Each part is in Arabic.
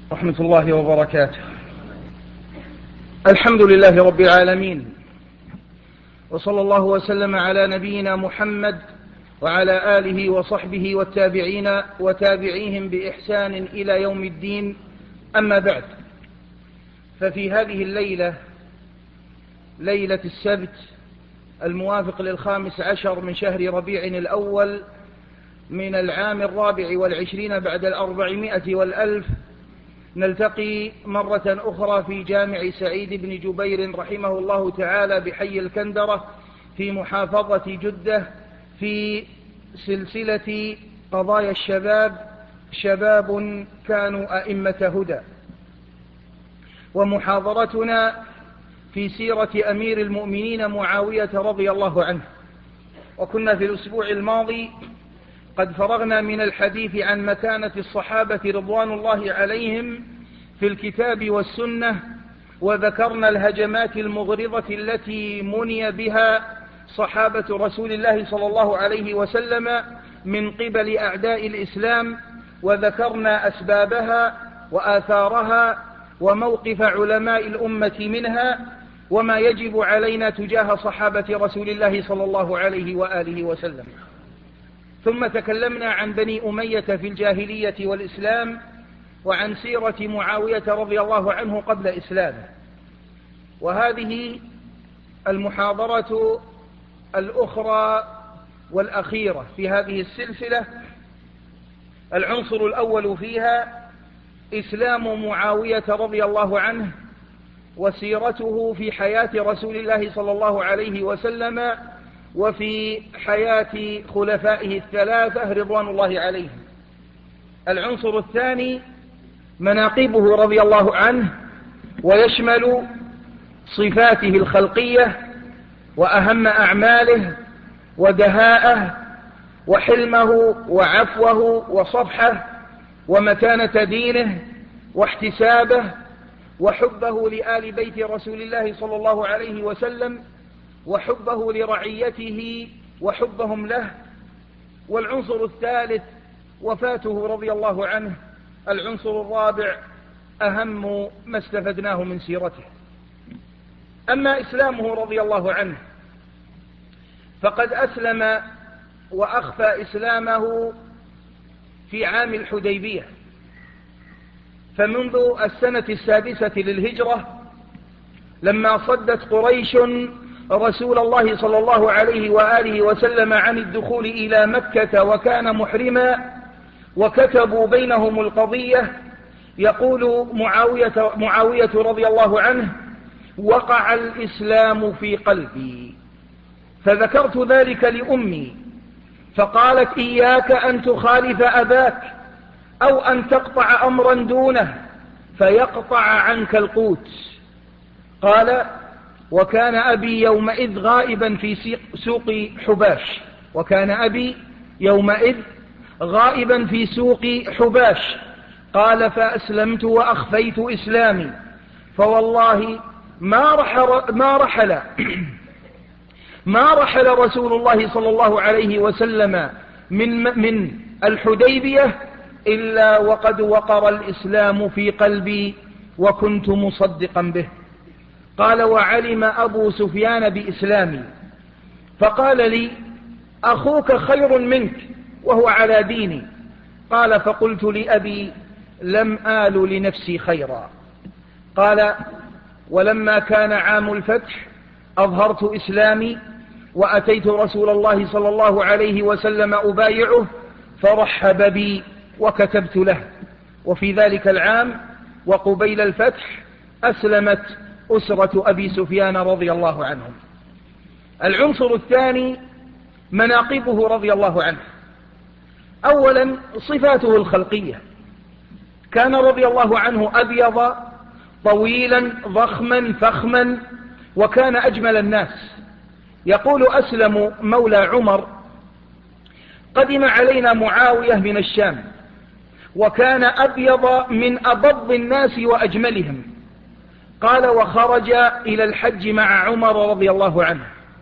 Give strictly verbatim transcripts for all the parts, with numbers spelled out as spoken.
ورحمة الله وبركاته. الحمد لله رب العالمين، وصلى الله وسلم على نبينا محمد وعلى آله وصحبه والتابعين وتابعيهم بإحسان إلى يوم الدين. أما بعد، ففي هذه الليلة، ليلة السبت الموافق للخامس عشر من شهر ربيع الأول من العام الرابع والعشرين بعد الأربعمائة والألف، نلتقي مرة أخرى في جامع سعيد بن جبير رحمه الله تعالى بحي الكندرة في محافظة جدة في سلسلة قضايا الشباب، شباب كانوا أئمة هدى، ومحاضرتنا في سيرة أمير المؤمنين معاوية رضي الله عنه. وكنا في الأسبوع الماضي قد فرغنا من الحديث عن مكانة الصحابة رضوان الله عليهم في الكتاب والسنة، وذكرنا الهجمات المغرضة التي مني بها صحابة رسول الله صلى الله عليه وسلم من قبل أعداء الإسلام، وذكرنا أسبابها وآثارها وموقف علماء الأمة منها، وما يجب علينا تجاه صحابة رسول الله صلى الله عليه وآله وسلم. ثم تكلمنا عن بني أمية في الجاهلية والإسلام، وعن سيرة معاوية رضي الله عنه قبل إسلامه. وهذه المحاضرة الأخرى والأخيرة في هذه السلسلة. العنصر الأول فيها إسلام معاوية رضي الله عنه وسيرته في حياة رسول الله صلى الله عليه وسلم وفي حياة خلفائه الثلاثة رضوان الله عليهم. العنصر الثاني مناقبه رضي الله عنه، ويشمل صفاته الخلقية وأهم أعماله ودهاءه وحلمه وعفوه وصفحه ومتانة دينه واحتسابه وحبه لآل بيت رسول الله صلى الله عليه وسلم وحبه لرعيته وحبهم له. والعنصر الثالث وفاته رضي الله عنه. العنصر الرابع أهم ما استفدناه من سيرته. أما إسلامه رضي الله عنه فقد أسلم وأخفى إسلامه في عام الحديبية، فمنذ السنة السادسة للهجرة لما صدت قريش رسول الله صلى الله عليه وآله وسلم عن الدخول إلى مكة وكان محرما، وكتبوا بينهم القضية، يقول معاوية, معاوية رضي الله عنه: وقع الإسلام في قلبي، فذكرت ذلك لأمي فقالت: إياك أن تخالف أباك أو أن تقطع أمرا دونه فيقطع عنك القوت. قال: وكان أبي يومئذ غائبا في سوق حباش وكان أبي يومئذ غائبا في سوق حباش قال: فأسلمت وأخفيت إسلامي، فوالله ما رحل ما رحل ما رحل رسول الله صلى الله عليه وسلم من من الحديبية إلا وقد وقر الإسلام في قلبي وكنت مصدقا به. قال: وعلم أبو سفيان بإسلامي فقال لي: أخوك خير منك وهو على ديني. قال: فقلت لأبي: لم آل لنفسي خيرا. قال: ولما كان عام الفتح أظهرت إسلامي وأتيت رسول الله صلى الله عليه وسلم أبايعه فرحب بي وكتبت له. وفي ذلك العام وقبيل الفتح أسلمت أسرة أبي سفيان رضي الله عنهم. العنصر الثاني مناقبه رضي الله عنه. أولا صفاته الخلقية. كان رضي الله عنه أبيض طويلا ضخما فخما، وكان أجمل الناس. يقول أسلم مولى عمر: قدم علينا معاوية من الشام وكان أبيض من أبض الناس وأجملهم. قال: وخرج إلى الحج مع عمر رضي الله عنه.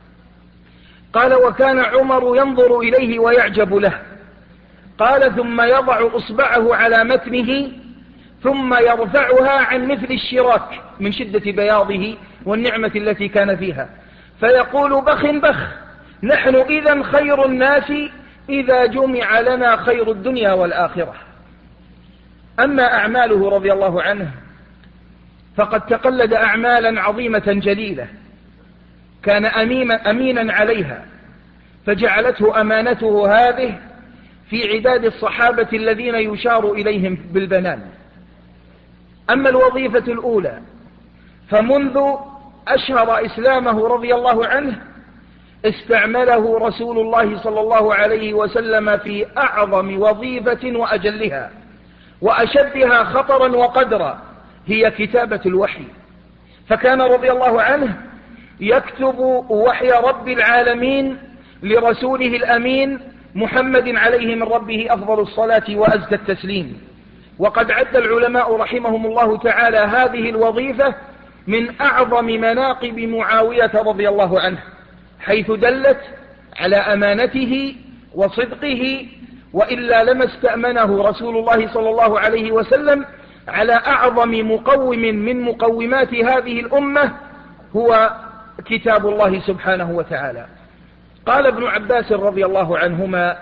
قال: وكان عمر ينظر إليه ويعجب له. قال: ثم يضع إصبعه على متنه ثم يرفعها عن مثل الشراك من شدة بياضه والنعمة التي كان فيها، فيقول بخ بخ، نحن إذا خير الناس إذا جمع لنا خير الدنيا والآخرة. أما أعماله رضي الله عنه فقد تقلد أعمالا عظيمة جليلة، كان أمينا عليها، فجعلته أمانته هذه في عداد الصحابة الذين يشار إليهم بالبنان. أما الوظيفة الأولى فمنذ أشهر إسلامه رضي الله عنه استعمله رسول الله صلى الله عليه وسلم في أعظم وظيفة وأجلها وأشدها خطرا وقدرا، هي كتابة الوحي. فكان رضي الله عنه يكتب وحي رب العالمين لرسوله الأمين محمد عليه من ربه أفضل الصلاة وأزكى التسليم. وقد عد العلماء رحمهم الله تعالى هذه الوظيفة من أعظم مناقب معاوية رضي الله عنه، حيث دلت على أمانته وصدقه، وإلا لما استأمنه رسول الله صلى الله عليه وسلم على أعظم مقوم من مقومات هذه الأمة هو كتاب الله سبحانه وتعالى. قال ابن عباس رضي الله عنهما: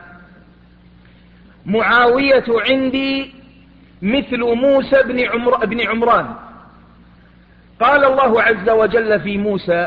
معاوية عندي مثل موسى بن, عمر بن عمران. قال الله عز وجل في موسى: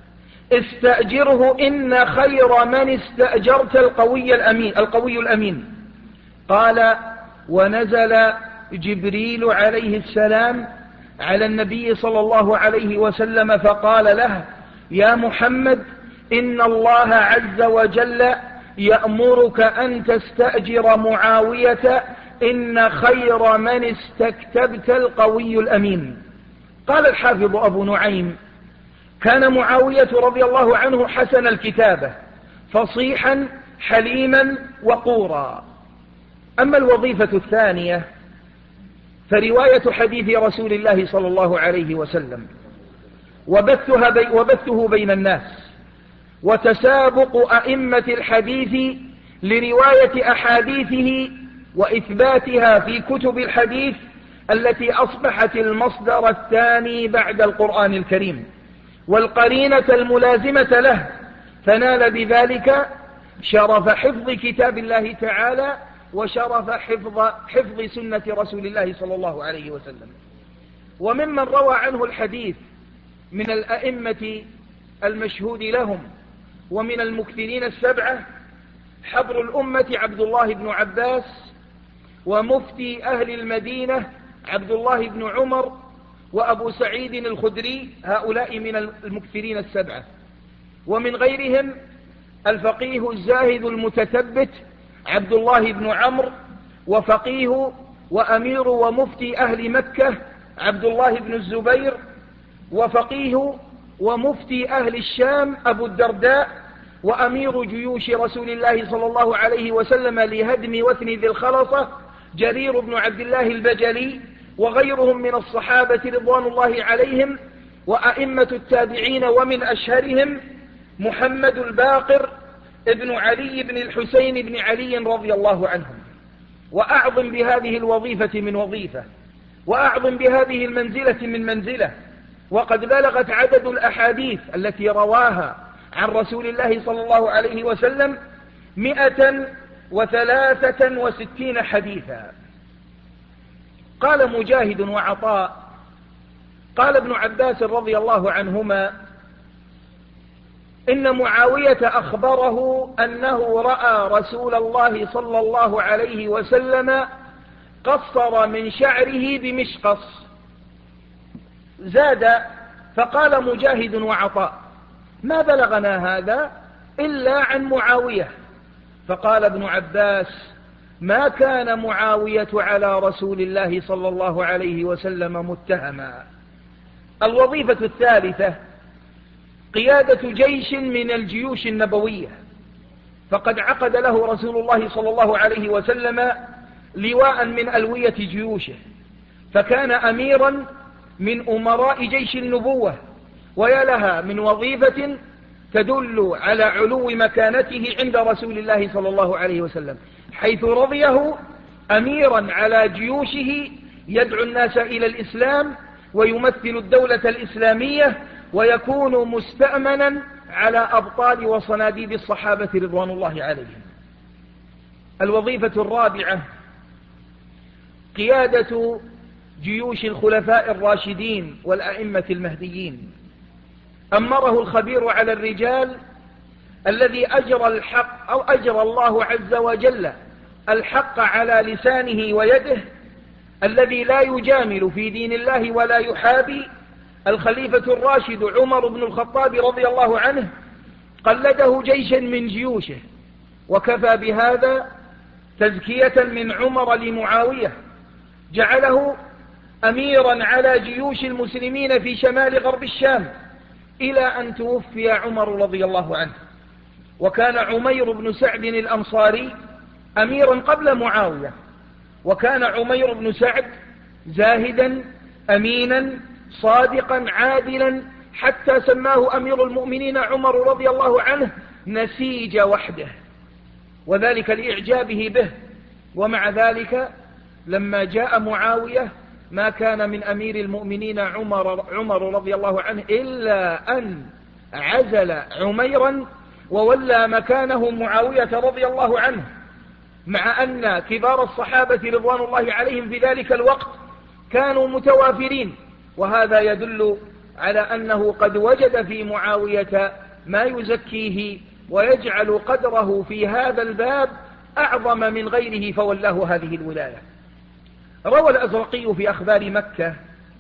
استأجره إن خير من استأجرت القوي الأمين, القوي الأمين. قال: ونزل جبريل عليه السلام على النبي صلى الله عليه وسلم فقال له: يا محمد، إن الله عز وجل يأمرك أن تستأجر معاوية، إن خير من استكتبت القوي الأمين. قال الحافظ أبو نعيم: كان معاوية رضي الله عنه حسن الكتابة، فصيحا حليما وقورا. أما الوظيفة الثانية فرواية حديث رسول الله صلى الله عليه وسلم وبثها بي وبثه بين الناس، وتسابق أئمة الحديث لرواية أحاديثه وإثباتها في كتب الحديث التي أصبحت المصدر الثاني بعد القرآن الكريم والقرينة الملازمة له، فنال بذلك شرف حفظ كتاب الله تعالى وشرف حفظ, حفظ سنة رسول الله صلى الله عليه وسلم. وممن روى عنه الحديث من الأئمة المشهود لهم ومن المكثرين السبعة حبر الأمة عبد الله بن عباس، ومفتي أهل المدينة عبد الله بن عمر، وأبو سعيد الخدري، هؤلاء من المكثرين السبعة. ومن غيرهم الفقيه الزاهد المتثبت عبد الله بن عمرو، وفقيه وأمير ومفتي أهل مكة عبد الله بن الزبير، وفقيه ومفتي أهل الشام أبو الدرداء، وأمير جيوش رسول الله صلى الله عليه وسلم لهدم وثن ذي الخلصة جرير بن عبد الله البجلي، وغيرهم من الصحابة رضوان الله عليهم، وأئمة التابعين، ومن أشهرهم محمد الباقر ابن علي بن الحسين بن علي رضي الله عنهم. وأعظم بهذه الوظيفة من وظيفة، وأعظم بهذه المنزلة من منزلة، وقد بلغت عدد الأحاديث التي رواها عن رسول الله صلى الله عليه وسلم مئة وثلاثة وستين حديثا. قال مجاهد وعطاء: قال ابن عباس رضي الله عنهما: إن معاوية أخبره أنه رأى رسول الله صلى الله عليه وسلم قصر من شعره بمشقص. زاد فقال مجاهد وعطاء: ما بلغنا هذا إلا عن معاوية. فقال ابن عباس: ما كان معاوية على رسول الله صلى الله عليه وسلم متهما. الوظيفة الثالثة قيادة جيش من الجيوش النبوية، فقد عقد له رسول الله صلى الله عليه وسلم لواء من ألوية جيوشه، فكان أميرا من أمراء جيش النبوة، ويا لها من وظيفة تدل على علو مكانته عند رسول الله صلى الله عليه وسلم، حيث رضيه أميرا على جيوشه يدعو الناس إلى الإسلام ويمثل الدولة الإسلامية ويكون مستأمنا على أبطال وصناديد الصحابة رضوان الله عليهم. الوظيفة الرابعة قيادة جيوش الخلفاء الراشدين والأئمة المهديين. أمره الخبير على الرجال الذي أجرى الحق أو أجرى الله عز وجل الحق على لسانه ويده، الذي لا يجامل في دين الله ولا يحابي. الخليفة الراشد عمر بن الخطاب رضي الله عنه قلده جيشا من جيوشه، وكفى بهذا تزكية من عمر لمعاوية، جعله أميرا على جيوش المسلمين في شمال غرب الشام إلى أن توفي عمر رضي الله عنه. وكان عمير بن سعد الأنصاري أميرا قبل معاوية، وكان عمير بن سعد زاهدا أمينا صادقا عادلا، حتى سماه أمير المؤمنين عمر رضي الله عنه نسيج وحده، وذلك لإعجابه به. ومع ذلك لما جاء معاوية ما كان من أمير المؤمنين عمر, عمر رضي الله عنه إلا أن عزل عميرا وولى مكانه معاوية رضي الله عنه، مع أن كبار الصحابة رضوان الله عليهم في ذلك الوقت كانوا متوافرين. وهذا يدل على أنه قد وجد في معاوية ما يزكيه ويجعل قدره في هذا الباب أعظم من غيره، فولاه هذه الولاية. روى الأزرقي في أخبار مكة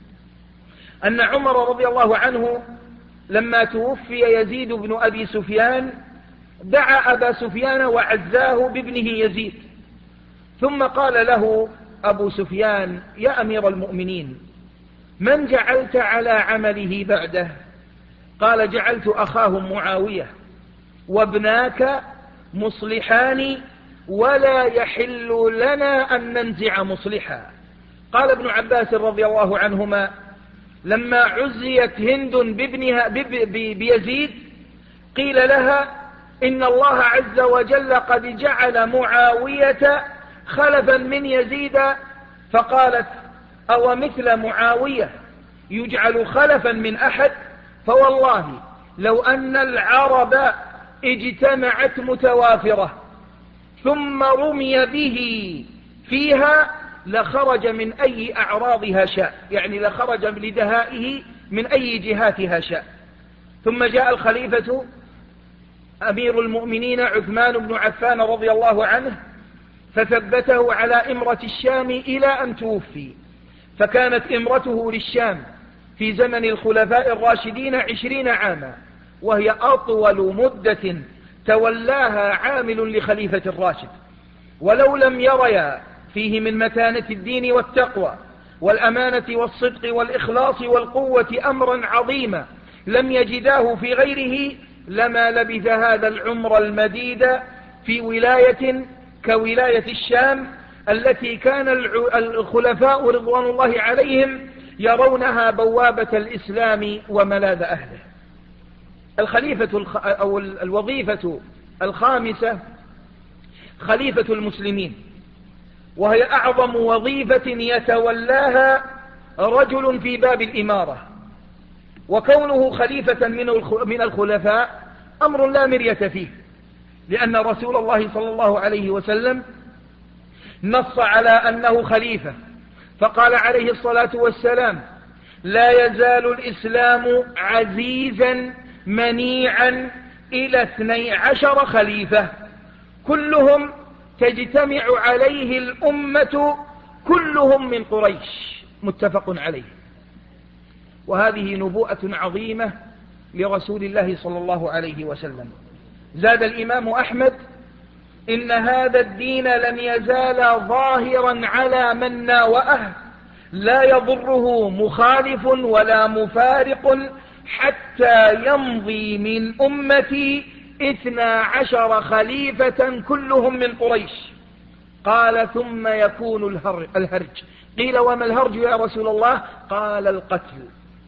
أن عمر رضي الله عنه لما توفي يزيد بن أبي سفيان دعا أبا سفيان وعزاه بابنه يزيد، ثم قال له أبو سفيان: يا أمير المؤمنين، من جعلت على عمله بعده؟ قال: جعلت أخاه معاوية، وابناك مصلحان ولا يحل لنا أن ننزع مصلحا. قال ابن عباس رضي الله عنهما: لما عزيت هند بابنها بيزيد قيل لها إن الله عز وجل قد جعل معاوية خلفا من يزيد، فقالت: أو مثل معاوية يجعل خلفا من أحد؟ فوالله لو أن العرب اجتمعت متوافرة ثم رمي به فيها لخرج من أي أعراضها شاء، يعني لخرج لدهائه من أي جهاتها شاء. ثم جاء الخليفة أمير المؤمنين عثمان بن عفان رضي الله عنه فثبته على إمرة الشام إلى أن توفي، فكانت إمرته للشام في زمن الخلفاء الراشدين عشرين عاما، وهي أطول مدة تولاها عامل لخليفة الراشد. ولو لم يريا فيه من متانة الدين والتقوى والأمانة والصدق والإخلاص والقوة أمرا عظيما لم يجداه في غيره لما لبث هذا العمر المديد في ولاية كولاية الشام التي كان الخلفاء رضوان الله عليهم يرونها بوابة الإسلام وملاذ أهله. الخليفة الخ... أو الوظيفة الخامسة خليفة المسلمين، وهي أعظم وظيفة يتولاها رجل في باب الإمارة، وكونه خليفة من الخلفاء أمر لا مرية فيه، لأن رسول الله صلى الله عليه وسلم نص على أنه خليفة، فقال عليه الصلاة والسلام: لا يزال الإسلام عزيزا منيعا إلى اثني عشر خليفة كلهم تجتمع عليه الأمة كلهم من قريش، متفق عليه. وهذه نبوءة عظيمة لرسول الله صلى الله عليه وسلم. زاد الإمام أحمد: إن هذا الدين لن يزال ظاهرا على من ناوأه لا يضره مخالف ولا مفارق حتى يمضي من أمتي اثنا عشر خليفة كلهم من قريش. قال: ثم يكون الهرج. قيل: وما الهرج يا رسول الله؟ قال: القتل.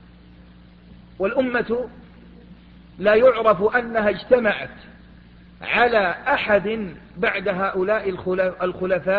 والأمة لا يعرف أنها اجتمعت على أحد بعد هؤلاء الخلفاء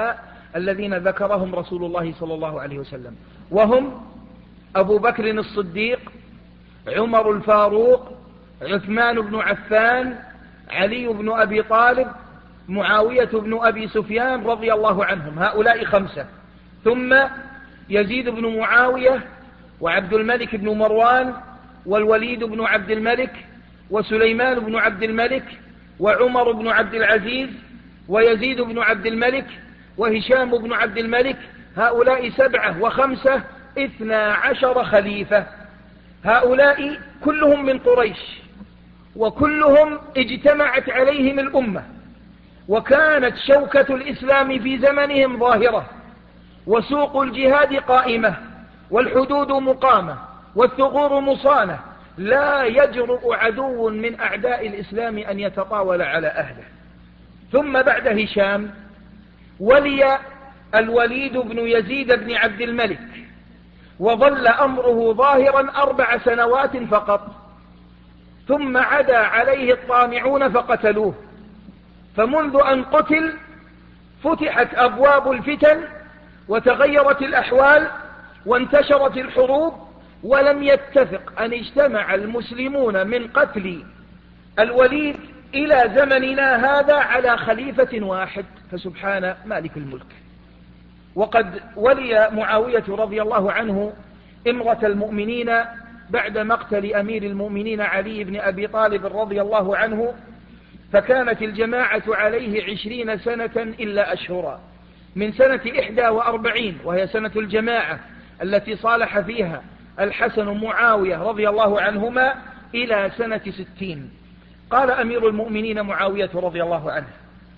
الذين ذكرهم رسول الله صلى الله عليه وسلم، وهم أبو بكر الصديق، عمر الفاروق، عثمان بن عفان، علي بن أبي طالب، معاوية بن أبي سفيان رضي الله عنهم، هؤلاء خمسة. ثم يزيد بن معاوية، وعبد الملك بن مروان، والوليد بن عبد الملك، وسليمان بن عبد الملك، وعمر بن عبد العزيز، ويزيد بن عبد الملك، وهشام بن عبد الملك. هؤلاء سبعة وخمسة اثنا عشر خليفة. هؤلاء كلهم من قريش، وكلهم اجتمعت عليهم الأمة، وكانت شوكة الإسلام في زمنهم ظاهرة، وسوق الجهاد قائمة، والحدود مقامة، والثغور مصانة، لا يجرؤ عدو من أعداء الإسلام أن يتطاول على أهله. ثم بعد هشام ولي الوليد بن يزيد بن عبد الملك، وظل أمره ظاهرا أربع سنوات فقط، ثم عدا عليه الطامعون فقتلوه. فمنذ أن قتل فتحت أبواب الفتن، وتغيرت الأحوال، وانتشرت الحروب، ولم يتفق أن اجتمع المسلمون من قتل الوليد إلى زمننا هذا على خليفة واحد، فسبحان مالك الملك. وقد ولي معاوية رضي الله عنه إمرة المؤمنين بعد مقتل أمير المؤمنين علي بن أبي طالب رضي الله عنه، فكانت الجماعة عليه عشرين سنة إلا أشهرا، من سنة إحدى وأربعين وهي سنة الجماعة التي صالح فيها الحسن معاوية رضي الله عنهما إلى سنة ستين. قال أمير المؤمنين معاوية رضي الله عنه: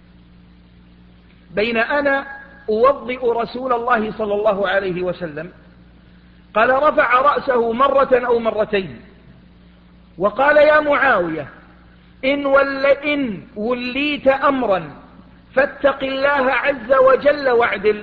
بين أنا أوضئ رسول الله صلى الله عليه وسلم، قال رفع رأسه مرة أو مرتين وقال: يا معاوية، إن, ول إن وليت أمرا فاتق الله عز وجل واعدل.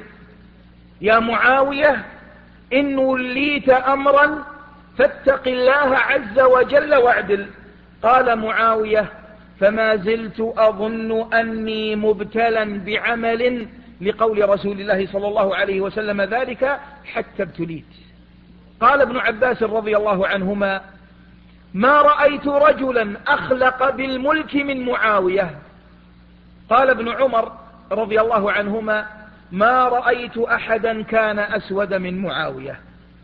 يا معاوية، إن وليت أمرا فاتق الله عز وجل واعدل. قال معاوية: فما زلت أظن أني مبتلا بعمل لقول رسول الله صلى الله عليه وسلم ذلك حتى ابتليت. قال ابن عباس رضي الله عنهما: ما رأيت رجلا أخلق بالملك من معاوية. قال ابن عمر رضي الله عنهما: ما رأيت أحدا كان أسود من معاوية.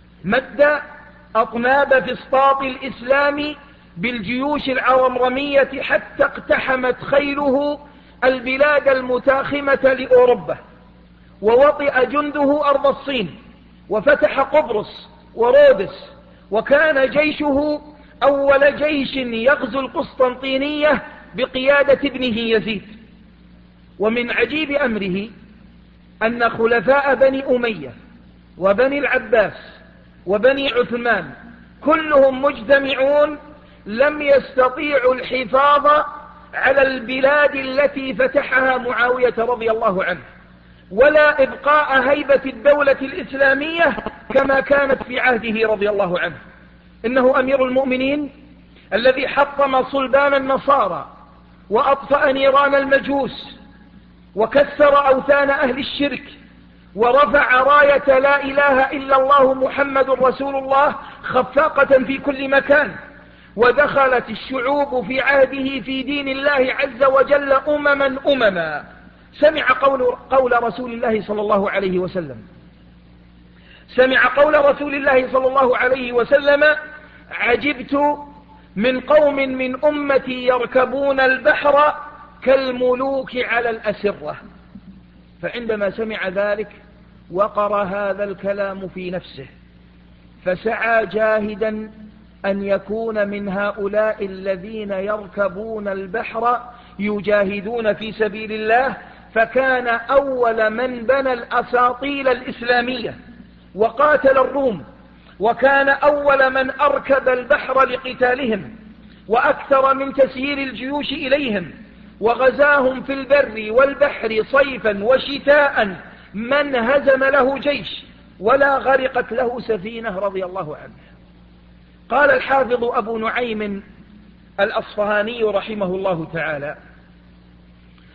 مد أطناب فسطاط الإسلام بالجيوش العرمرمية حتى اقتحمت خيله البلاد المتاخمة لأوروبا، ووطئ جنده أرض الصين، وفتح قبرص ورودس، وكان جيشه أول جيش يغزو القسطنطينية بقيادة ابنه يزيد. ومن عجيب أمره أن خلفاء بني أمية وبني العباس وبني عثمان كلهم مجتمعون لم يستطيعوا الحفاظ على البلاد التي فتحها معاوية رضي الله عنه، ولا إبقاء هيبة الدولة الإسلامية كما كانت في عهده رضي الله عنه. إنه أمير المؤمنين الذي حطم صلبان النصارى، وأطفأ نيران المجوس، وكسر أوثان أهل الشرك، ورفع راية لا إله إلا الله محمد رسول الله خفاقة في كل مكان، ودخلت الشعوب في عهده في دين الله عز وجل أمما أمما. سمع قول, قول رسول الله صلى الله عليه وسلم سمع قول رسول الله صلى الله عليه وسلم: عجبت من قوم من أمتي يركبون البحر كالملوك على الأسرة. فعندما سمع ذلك وقر هذا الكلام في نفسه، فسعى جاهدا أن يكون من هؤلاء الذين يركبون البحر يجاهدون في سبيل الله، فكان أول من بنى الأساطيل الإسلامية وقاتل الروم، وكان أول من أركب البحر لقتالهم، وأكثر من تسيير الجيوش إليهم، وغزاهم في البر والبحر صيفا وشتاء، من هزم له جيش ولا غرقت له سفينة رضي الله عنه. قال الحافظ أبو نعيم الأصفهاني رحمه الله تعالى: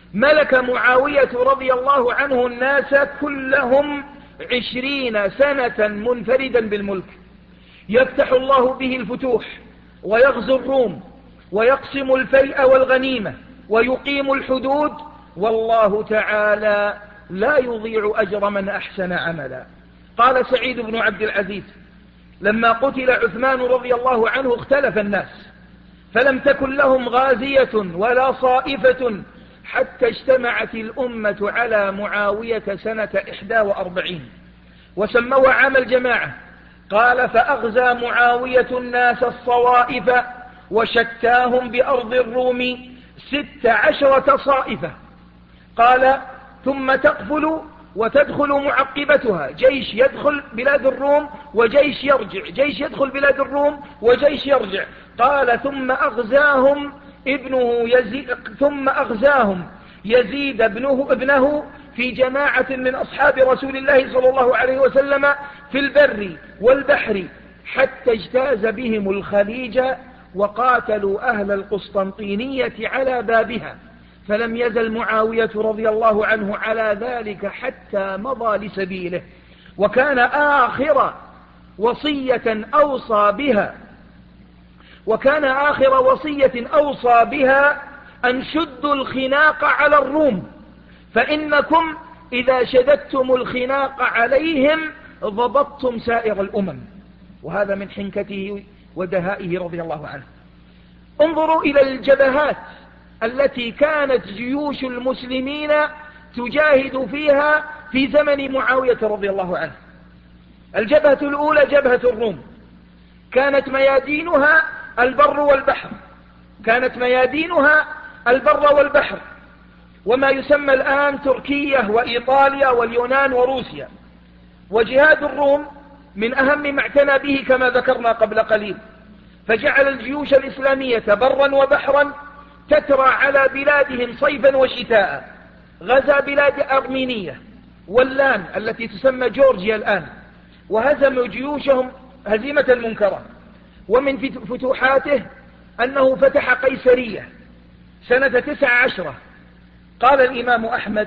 ملك معاوية رضي الله عنه الناس كلهم عشرين سنة منفردا بالملك، يفتح الله به الفتوح ويغزو الروم ويقسم الفيء والغنيمة ويقيم الحدود، والله تعالى لا يضيع أجر من أحسن عملا. قال سعيد بن عبد العزيز: لما قتل عثمان رضي الله عنه اختلف الناس، فلم تكن لهم غازية ولا صائفة حتى اجتمعت الأمة على معاوية سنة إحدى وأربعين وسموها عام الجماعة. قال: فأغزى معاوية الناس الصوائف وشتاهم بأرض الروم ست عشرة صائفة. قال: ثم تقفل وتدخل معقبتها، جيش يدخل بلاد الروم وجيش يرجع، جيش يدخل بلاد الروم وجيش يرجع. قال: ثم أغزاهم ابنه يزيد ثم أغزاهم يزيد ابنه ابنه في جماعة من أصحاب رسول الله صلى الله عليه وسلم في البر والبحر حتى اجتاز بهم الخليج وقاتلوا أهل القسطنطينية على بابها، فلم يزل معاوية رضي الله عنه على ذلك حتى مضى لسبيله. وكان آخر وصية أوصى بها وكان آخر وصية أوصى بها أن شدوا الخناق على الروم، فإنكم إذا شددتم الخناق عليهم ضبطتم سائر الأمم. وهذا من حنكته ودهائه رضي الله عنه. انظروا إلى الجبهات التي كانت جيوش المسلمين تجاهد فيها في زمن معاوية رضي الله عنه. الجبهة الأولى جبهة الروم، كانت ميادينها البر والبحر كانت ميادينها البر والبحر وما يسمى الآن تركيا وإيطاليا واليونان وروسيا. وجهاد الروم من أهم ما اعتنى به كما ذكرنا قبل قليل، فجعل الجيوش الإسلامية برا وبحرا تترى على بلادهم صيفا وشتاء. غزا بلاد أرمينية واللان التي تسمى جورجيا الآن، وهزم جيوشهم هزيمة منكرة. ومن فتوحاته أنه فتح قيسرية سنة تسع عشرة. قال الإمام أحمد: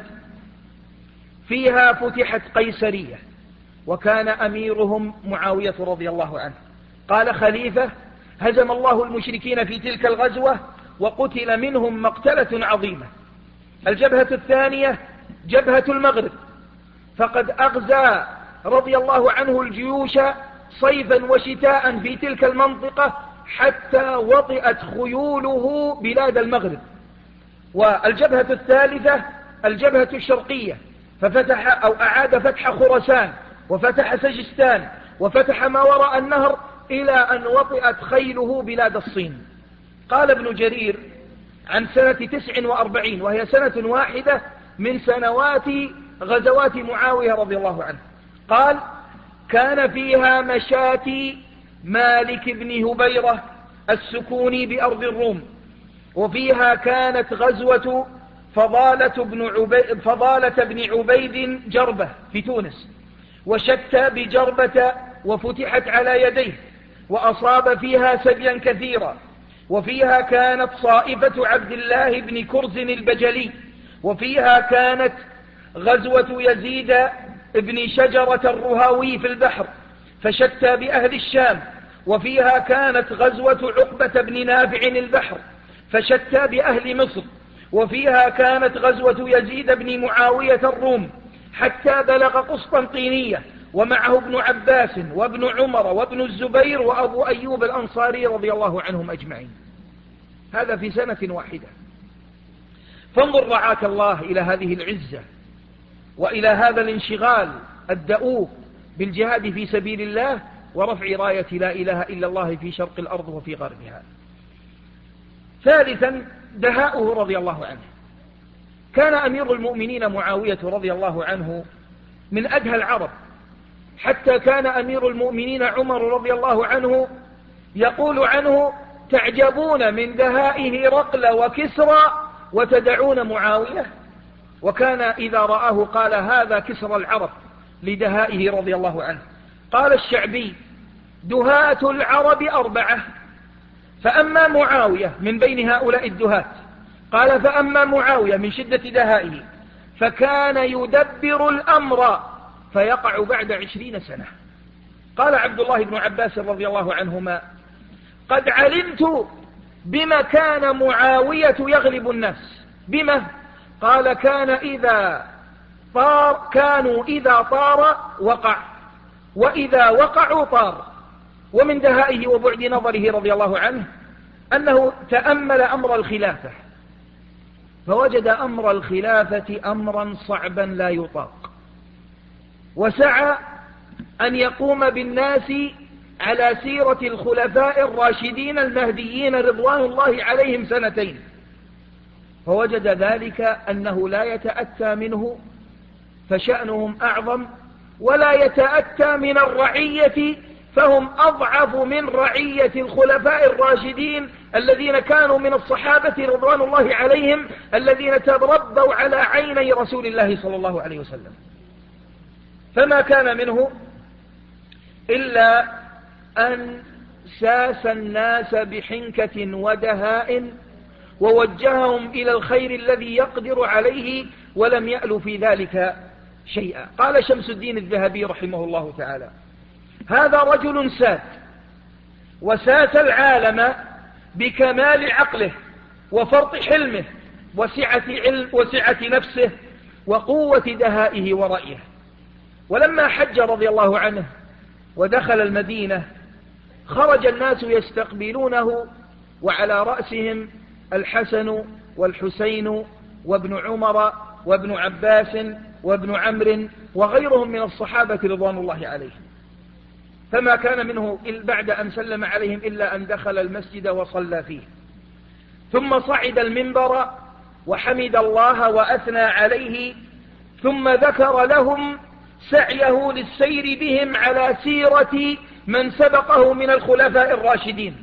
فيها فتحت قيسرية وكان أميرهم معاوية رضي الله عنه. قال خليفة: هزم الله المشركين في تلك الغزوة وقتل منهم مقتلة عظيمة. الجبهة الثانية جبهة المغرب، فقد أغزى رضي الله عنه الجيوش صيفا وشتاء في تلك المنطقة حتى وطئت خيوله بلاد المغرب. والجبهة الثالثة الجبهة الشرقية، ففتح أو أعاد فتح خراسان وفتح سجستان وفتح ما وراء النهر إلى أن وطئت خيله بلاد الصين. قال ابن جرير عن سنة تسع وأربعين، وهي سنة واحدة من سنوات غزوات معاوية رضي الله عنه، قال: كان فيها مشاتي مالك بن هبيرة السكوني بأرض الروم، وفيها كانت غزوة فضالة بن عبيد, فضالة بن عبيد جربة في تونس، وشتى بجربة وفتحت على يديه وأصاب فيها سبيا كثيرا. وفيها كانت صائفة عبد الله بن كرز البجلي، وفيها كانت غزوة يزيد بن شجرة الرهاوي في البحر فشتى بأهل الشام. وفيها كانت غزوة عقبة بن نافع البحر فشتى بأهل مصر. وفيها كانت غزوة يزيد بن معاوية الروم حتى بلغ قسطنطينية، ومعه ابن عباس وابن عمر وابن الزبير وأبو أيوب الأنصاري رضي الله عنهم أجمعين. هذا في سنة واحدة. فانظر رعاك الله إلى هذه العزة وإلى هذا الانشغال الدؤوب بالجهاد في سبيل الله ورفع راية لا إله إلا الله في شرق الأرض وفي غربها. ثالثا دهاؤه رضي الله عنه. كان أمير المؤمنين معاوية رضي الله عنه من أدهى العرب، حتى كان أمير المؤمنين عمر رضي الله عنه يقول عنه: تعجبون من دهائه رقل وكسرى وتدعون معاوية. وكان إذا رآه قال: هذا كسرى العرب لدهائه رضي الله عنه. قال الشعبي: دهاة العرب أربعة، فأما معاوية من بين هؤلاء الدهاة قال فأما معاوية من شدة دهائه فكان يدبر الأمر فيقع بعد عشرين سنة. قال عبد الله بن عباس رضي الله عنهما قد علمت بما كان معاوية يغلب الناس. بما؟ قال كان إذا طار كانوا إذا طار وقع، وإذا وقعوا طار. ومن دهائه وبعد نظره رضي الله عنه أنه تأمل أمر الخلافة فوجد أمر الخلافة أمرا صعبا لا يطاق، وسعى أن يقوم بالناس على سيرة الخلفاء الراشدين المهديين رضوان الله عليهم سنتين، فوجد ذلك أنه لا يتأتى منه فشأنهم أعظم، ولا يتأتى من الرعية فهم أضعف من رعية الخلفاء الراشدين الذين كانوا من الصحابة رضوان الله عليهم الذين تربوا على عيني رسول الله صلى الله عليه وسلم. فما كان منه إلا أن ساس الناس بحنكة ودهاء ووجههم إلى الخير الذي يقدر عليه ولم يأل في ذلك شيئا. قال شمس الدين الذهبي رحمه الله تعالى هذا رجل ساد وساس العالم بكمال عقله وفرط حلمه وسعة, علم وسعة نفسه وقوة دهائه ورأيه. ولما حج رضي الله عنه ودخل المدينة خرج الناس يستقبلونه وعلى رأسهم الحسن والحسين وابن عمر وابن عباس وابن عمرو وغيرهم من الصحابة رضوان الله عليهم. فما كان منه بعد أن سلم عليهم إلا أن دخل المسجد وصلى فيه، ثم صعد المنبر وحمد الله وأثنى عليه، ثم ذكر لهم سعيه للسير بهم على سيرة من سبقه من الخلفاء الراشدين،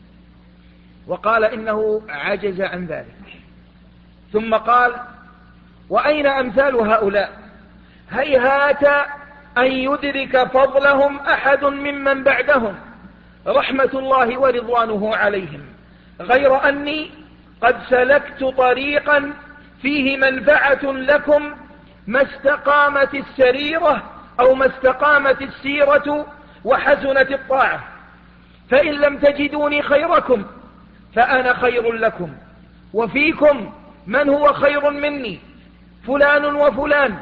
وقال إنه عجز عن ذلك. ثم قال وأين أمثال هؤلاء؟ هيهات أن يدرك فضلهم أحد ممن بعدهم رحمة الله ورضوانه عليهم، غير أني قد سلكت طريقا فيه منفعة لكم ما استقامت السريرة أو ما استقامت السيرة وحسنت الطاعة، فإن لم تجدوني خيركم فأنا خير لكم، وفيكم من هو خير مني فلان وفلان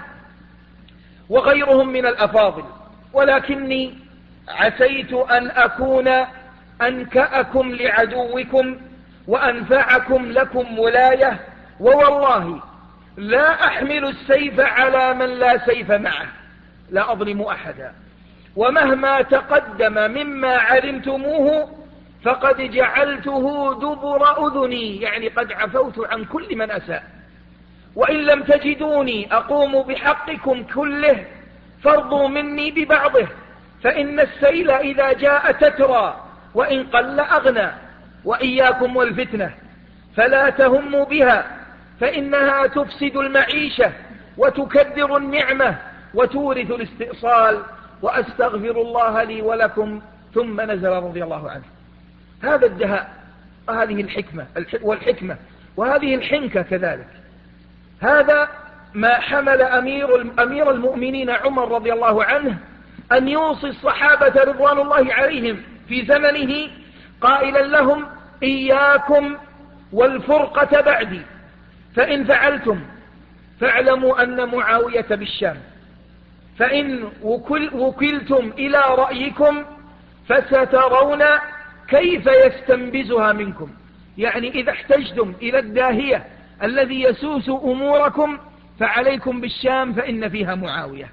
وغيرهم من الأفاضل، ولكني عسيت أن أكون أنكأكم لعدوكم وأنفعكم لكم ولاية، ووالله لا أحمل السيف على من لا سيف معه، لا أظلم أحدا، ومهما تقدم مما علمتموه فقد جعلته دبر أذني، يعني قد عفوت عن كل من أساء، وإن لم تجدوني أقوم بحقكم كله فارضوا مني ببعضه، فإن السيل إذا جاء تترى وإن قل أغنى، وإياكم والفتنة فلا تهموا بها فإنها تفسد المعيشة وتكدر النعمة وتورث الاستئصال، وأستغفر الله لي ولكم. ثم نزل رضي الله عنه. هذا الدهاء وهذه الحكمة والحكمة وهذه الحنكة كذلك، هذا ما حمل أمير, أمير المؤمنين عمر رضي الله عنه أن يوصي الصحابة رضوان الله عليهم في زمنه قائلا لهم إياكم والفرقة بعدي، فإن فعلتم فاعلموا أن معاوية بالشام، فإن وكل وكلتم إلى رأيكم فسترون كيف يستنبزها منكم، يعني إذا احتجتم إلى الداهية الذي يسوس أموركم فعليكم بالشام فإن فيها معاوية.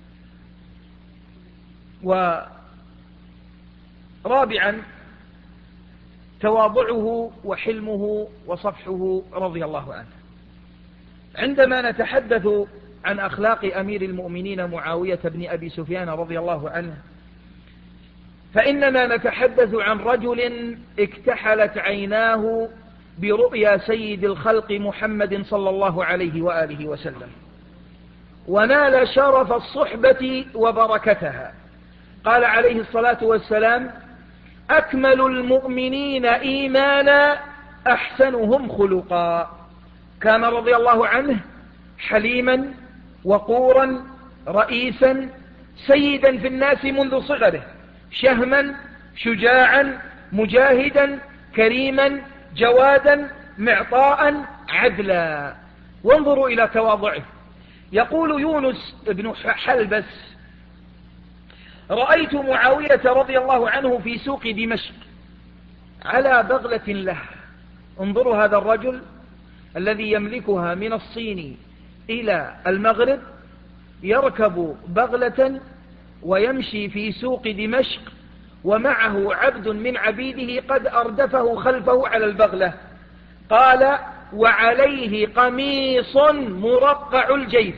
ورابعا تواضعه وحلمه وصفحه رضي الله عنه. عندما نتحدث عن أخلاق أمير المؤمنين معاوية بن أبي سفيان رضي الله عنه فإننا نتحدث عن رجل اكتحلت عيناه برؤيا سيد الخلق محمد صلى الله عليه وآله وسلم، ونال شرف الصحبة وبركتها. قال عليه الصلاة والسلام أكمل المؤمنين إيمانا أحسنهم خلقا. كان رضي الله عنه حليما وقورا رئيسا سيدا في الناس منذ صغره، شهما شجاعا مجاهدا كريما جوادا معطاء عدلا. وانظروا إلى تواضعه. يقول يونس بن حلبس: رأيت معاوية رضي الله عنه في سوق دمشق على بغلة له. انظروا هذا الرجل الذي يملكها من الصين إلى المغرب يركب بغلة ويمشي في سوق دمشق ومعه عبد من عبيده قد أردفه خلفه على البغلة. قال: وعليه قميص مرقع الجيب.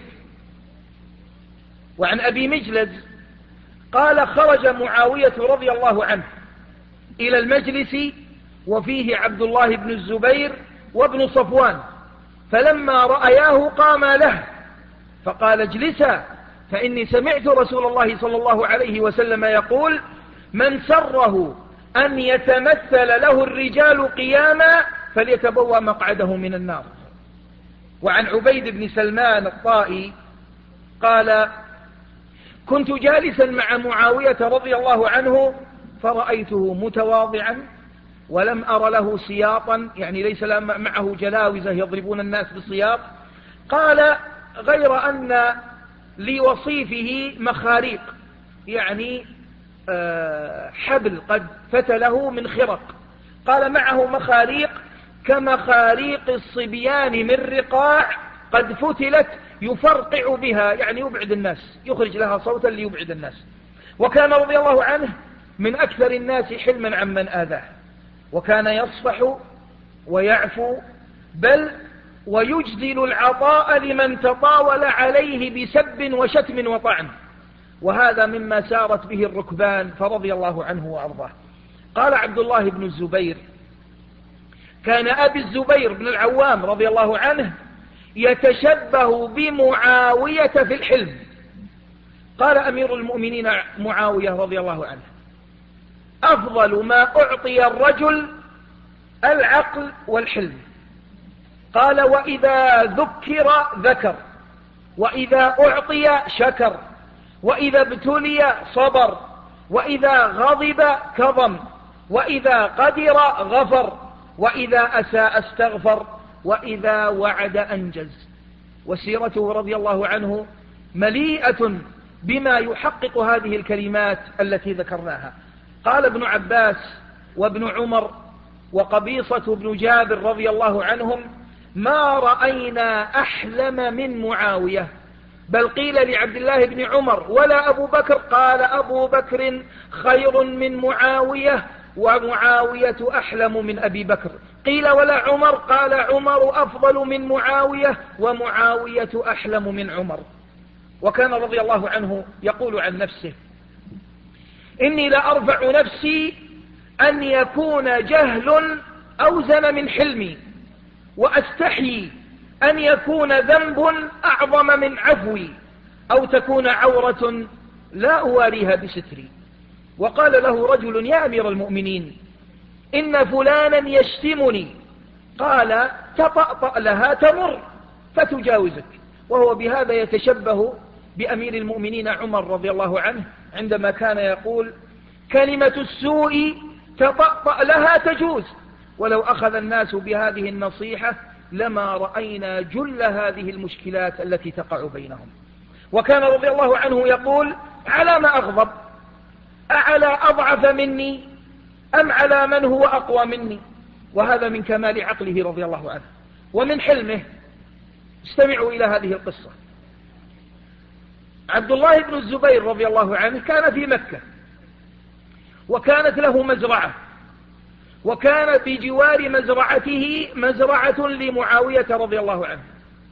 وعن أبي مجلد قال: خرج معاوية رضي الله عنه إلى المجلس وفيه عبد الله بن الزبير وابن صفوان، فلما رأياه قاما له فقال: اجلسا، فإني سمعت رسول الله صلى الله عليه وسلم يقول: من سره أن يتمثل له الرجال قياما فليتبوأ مقعده من النار. وعن عبيد بن سلمان الطائي قال: كنت جالسا مع معاوية رضي الله عنه فرأيته متواضعا ولم أر له سياطا، يعني ليس معه جلاوزة يضربون الناس بالسياط. قال: غير أن لوصيفه مخاريق، يعني حبل قد فتله من خرق. قال: معه مخاريق كمخاريق الصبيان من رقاع قد فتلت يفرقع بها، يعني يبعد الناس، يخرج لها صوتا ليبعد الناس. وكان رضي الله عنه من أكثر الناس حلما عمن آذاه، وكان يصفح ويعفو، بل ويجزل العطاء لمن تطاول عليه بسب وشتم وطعن، وهذا مما سارت به الركبان فرضي الله عنه وأرضاه. قال عبد الله بن الزبير: كان أبي الزبير بن العوام رضي الله عنه يتشبه بمعاوية في الحلم. قال أمير المؤمنين معاوية رضي الله عنه: أفضل ما أعطي الرجل العقل والحلم. قال: وإذا ذكر ذكر، وإذا أعطي شكر، وإذا ابتلي صبر، وإذا غضب كظم، وإذا قدر غفر، وإذا أساء استغفر، وإذا وعد أنجز. وسيرته رضي الله عنه مليئة بما يحقق هذه الكلمات التي ذكرناها. قال ابن عباس وابن عمر وقبيصة بن جابر رضي الله عنهم: ما رأينا أحلم من معاوية. بل قيل لعبد الله بن عمر: ولا أبو بكر؟ قال: أبو بكر خير من معاوية، ومعاوية أحلم من أبي بكر. قيل: ولا عمر؟ قال: عمر أفضل من معاوية، ومعاوية أحلم من عمر. وكان رضي الله عنه يقول عن نفسه: إني لأرفع نفسي أن يكون جهل أوزن من حلمي، وأستحيي أن يكون ذنب أعظم من عفوي، أو تكون عورة لا أواريها بستري. وقال له رجل: يا أمير المؤمنين، إن فلانا يشتمني. قال: تطأطأ لها تمر فتجاوزك. وهو بهذا يتشبه بأمير المؤمنين عمر رضي الله عنه عندما كان يقول: كلمة السوء تطأطأ لها تجوز، ولو أخذ الناس بهذه النصيحة لما رأينا جل هذه المشكلات التي تقع بينهم. وكان رضي الله عنه يقول: على ما أغضب؟ أعلى أضعف مني أم على من هو أقوى مني؟ وهذا من كمال عقله رضي الله عنه ومن حلمه. استمعوا إلى هذه القصة. عبد الله بن الزبير رضي الله عنه كان في مكة، وكانت له مزرعة، وكان بجوار مزرعته مزرعة لمعاوية رضي الله عنه.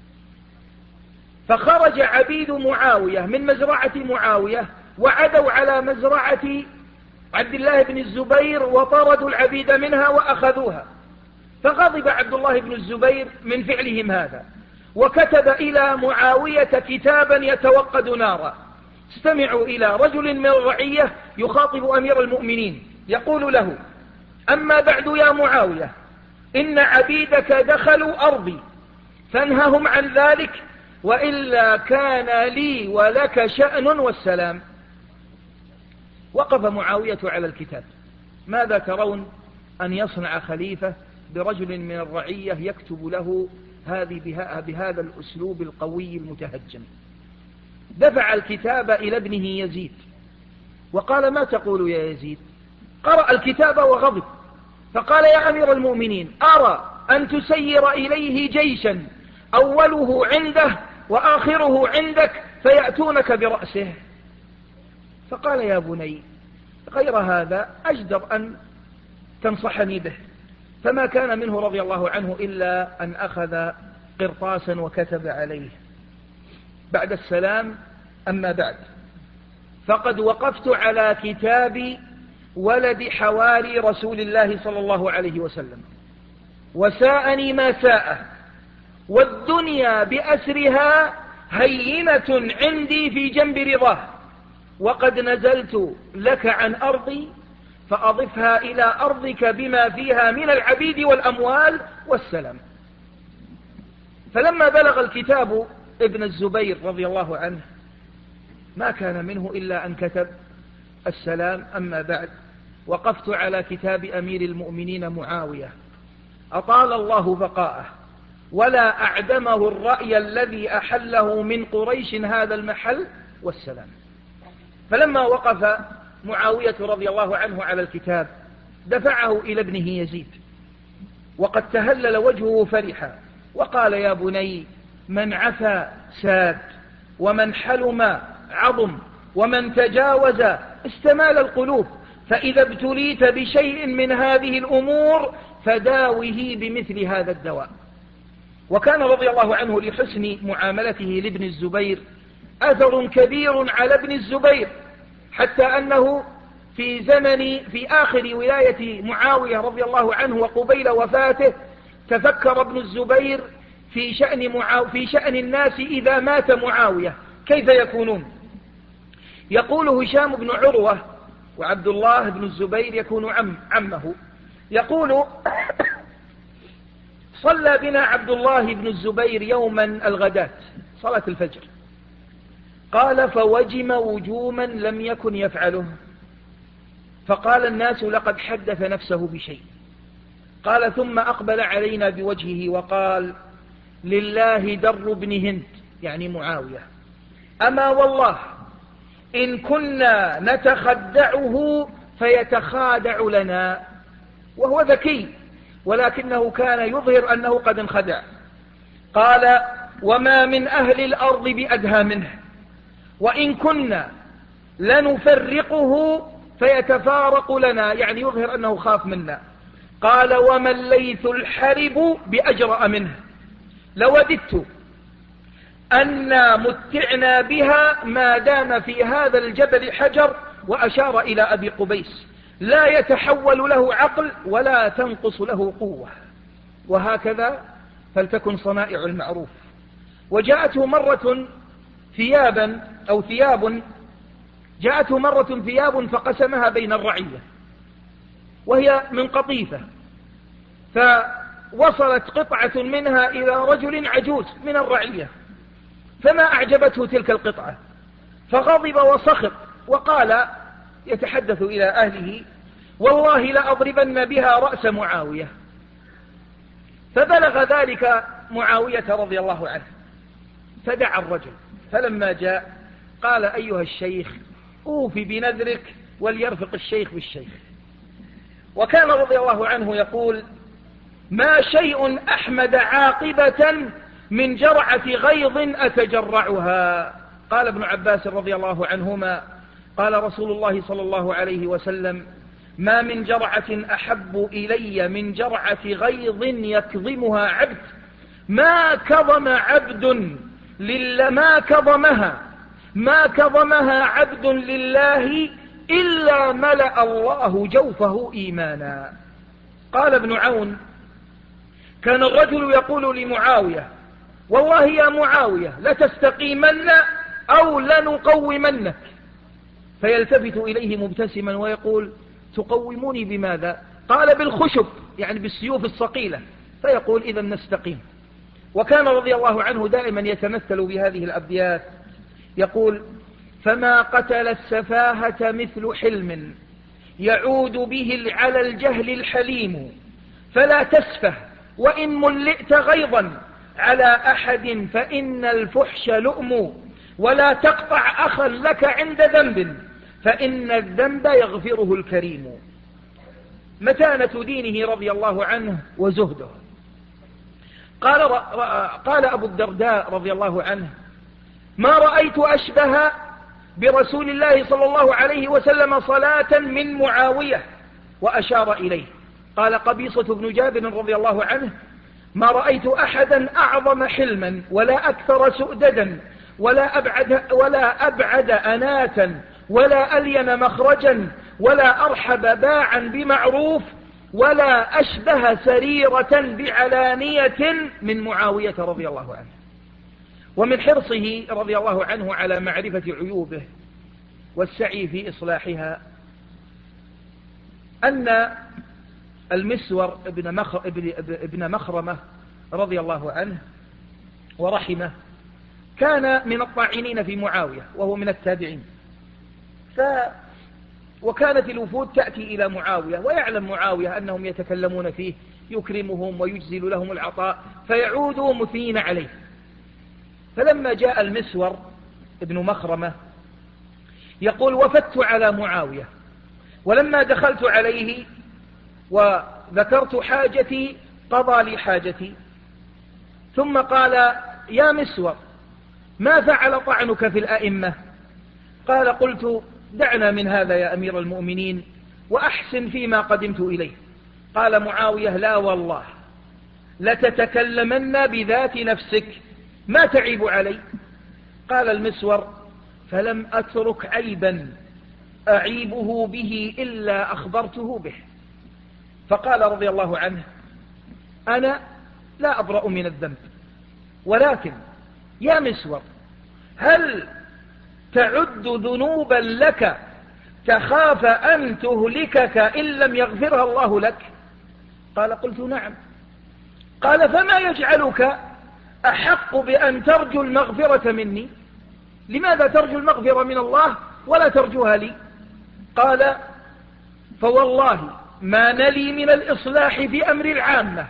فخرج عبيد معاوية من مزرعة معاوية وعدوا على مزرعة عبد الله بن الزبير وطردوا العبيد منها وأخذوها. فغضب عبد الله بن الزبير من فعلهم هذا، وكتب إلى معاوية كتابا يتوقد نارا. استمعوا إلى رجل من الرعية يخاطب أمير المؤمنين يقول له: أما بعد يا معاوية، إن عبيدك دخلوا أرضي فانههم عن ذلك وإلا كان لي ولك شأن والسلام. وقف معاوية على الكتاب. ماذا ترون أن يصنع خليفة برجل من الرعية يكتب له هذه بهذا الأسلوب القوي المتهجم؟ دفع الكتاب إلى ابنه يزيد وقال: ما تقول يا يزيد؟ قرأ الكتاب وغضب فقال: يا أمير المؤمنين، أرى أن تسير إليه جيشا أوله عنده وآخره عندك فيأتونك برأسه. فقال: يا بني، غير هذا أجدر أن تنصحني به. فما كان منه رضي الله عنه إلا أن أخذ قرطاسا وكتب عليه: بعد السلام، أما بعد، فقد وقفت على كتاب ولد حواري رسول الله صلى الله عليه وسلم، وساءني ما ساءه، والدنيا بأسرها هينة عندي في جنب رضاه، وقد نزلت لك عن أرضي فأضفها إلى أرضك بما فيها من العبيد والأموال والسلام. فلما بلغ الكتاب ابن الزبير رضي الله عنه ما كان منه إلا أن كتب: السلام، أما بعد، وقفت على كتاب أمير المؤمنين معاوية أطال الله بقاءه ولا أعدمه الرأي الذي أحله من قريش هذا المحل والسلام. فلما وقف معاوية رضي الله عنه على الكتاب دفعه إلى ابنه يزيد وقد تهلل وجهه فرحا وقال: يا بني، من عفا ساد، ومن حلم عظم، ومن تجاوز استمال القلوب، فإذا ابتليت بشيء من هذه الأمور فداوه بمثل هذا الدواء. وكان رضي الله عنه لحسن معاملته لابن الزبير أثر كبير على ابن الزبير، حتى أنه في زمن في آخر ولاية معاوية رضي الله عنه وقبيل وفاته تفكر ابن الزبير في شأن, معاو في شأن الناس إذا مات معاوية كيف يكونون. يقول هشام بن عروة وعبد الله بن الزبير يكون عم عمه، يقول: صلى بنا عبد الله بن الزبير يوما الغداة صلاة الفجر، قال: فوجم وجوما لم يكن يفعله، فقال الناس: لقد حدث نفسه بشيء. قال: ثم أقبل علينا بوجهه وقال: لله در بن هند، يعني معاوية، أما والله إن كنا نتخدعه فيتخادع لنا. وهو ذكي ولكنه كان يظهر أنه قد انخدع. قال: وما من أهل الأرض بأدهى منه، وإن كنا لنفرقه فيتفارق لنا، يعني يظهر أنه خاف منا. قال: وما الليث الحرب بأجرأ منه، لوددت أن متعنا بها ما دام في هذا الجبل حجر، وأشار إلى أبي قبيس، لا يتحول له عقل ولا تنقص له قوة. وهكذا فلتكن صنائع المعروف. وجاءته مرة ثيابا أو ثياب جاءته مرة ثياب فقسمها بين الرعية وهي من قطيفة، فوصلت قطعة منها إلى رجل عجوز من الرعية فما أعجبته تلك القطعة فغضب وسخط وقال يتحدث إلى أهله: والله لأضربن بها رأس معاوية. فبلغ ذلك معاوية رضي الله عنه فدعا الرجل، فلما جاء قال: أيها الشيخ، أوفي بنذرك وليرفق الشيخ بالشيخ. وكان رضي الله عنه يقول: ما شيء أحمد عاقبة من جرعة غيظ أتجرعها. قال ابن عباس رضي الله عنهما: قال رسول الله صلى الله عليه وسلم: ما من جرعة أحب إلي من جرعة غيظ يكظمها عبد، ما كظم عبد لله ما كظمها ما كظمها عبد لله إلا ملأ الله جوفه إيمانا. قال ابن عون: كان الرجل يقول لمعاوية: والله يا معاوية لتستقيمن أو لنقومنك، فيلتفت إليه مبتسما ويقول: تقوموني بماذا؟ قال: بالخشب، يعني بالسيوف الصقيلة. فيقول: إذا نستقيم. وكان رضي الله عنه دائما يتمثل بهذه الأبيات، يقول: فما قتل السفاهة مثل حلم يعود به على الجهل الحليم، فلا تسفه وإن ملئت غيظا على أحد فإن الفحش لؤم، ولا تقطع أخا لك عند ذنب فإن الذنب يغفره الكريم. متانة دينه رضي الله عنه وزهده. قال, قال أبو الدرداء رضي الله عنه: ما رأيت أشبه برسول الله صلى الله عليه وسلم صلاة من معاوية، وأشار إليه. قال قبيصة بن جابر رضي الله عنه: ما رأيت أحدا أعظم حلما ولا أكثر سؤددا ولا أبعد, ولا أبعد أناتا ولا ألين مخرجا ولا أرحب باعا بمعروف ولا أشبه سريرة بعلانية من معاوية رضي الله عنه. ومن حرصه رضي الله عنه على معرفة عيوبه والسعي في إصلاحها أن المسور ابن مخرمة رضي الله عنه ورحمه كان من الطاعنين في معاوية وهو من التابعين، ف وكانت الوفود تأتي إلى معاوية ويعلم معاوية أنهم يتكلمون فيه، يكرمهم ويجزل لهم العطاء فيعودوا مثنين عليه. فلما جاء المسور ابن مخرمة يقول: وفدت على معاوية، ولما دخلت عليه وذكرت حاجتي قضى لي حاجتي، ثم قال: يا مسور، ما فعل طعنك في الأئمة؟ قال: قلت: دعنا من هذا يا أمير المؤمنين وأحسن فيما قدمت إليه. قال معاوية: لا والله لتتكلمن بذات نفسك، ما تعيب علي؟ قال المسور: فلم أترك عيبا أعيبه به إلا أخبرته به. فقال رضي الله عنه: أنا لا أبرأ من الذنب، ولكن يا مسور، هل تعد ذنوبا لك تخاف أن تهلكك إن لم يغفرها الله لك؟ قال: قلت: نعم. قال: فما يجعلك أحق بأن ترجو المغفرة مني؟ لماذا ترجو المغفرة من الله ولا ترجوها لي؟ قال: فوالله ما نلي من الإصلاح في أمر العامة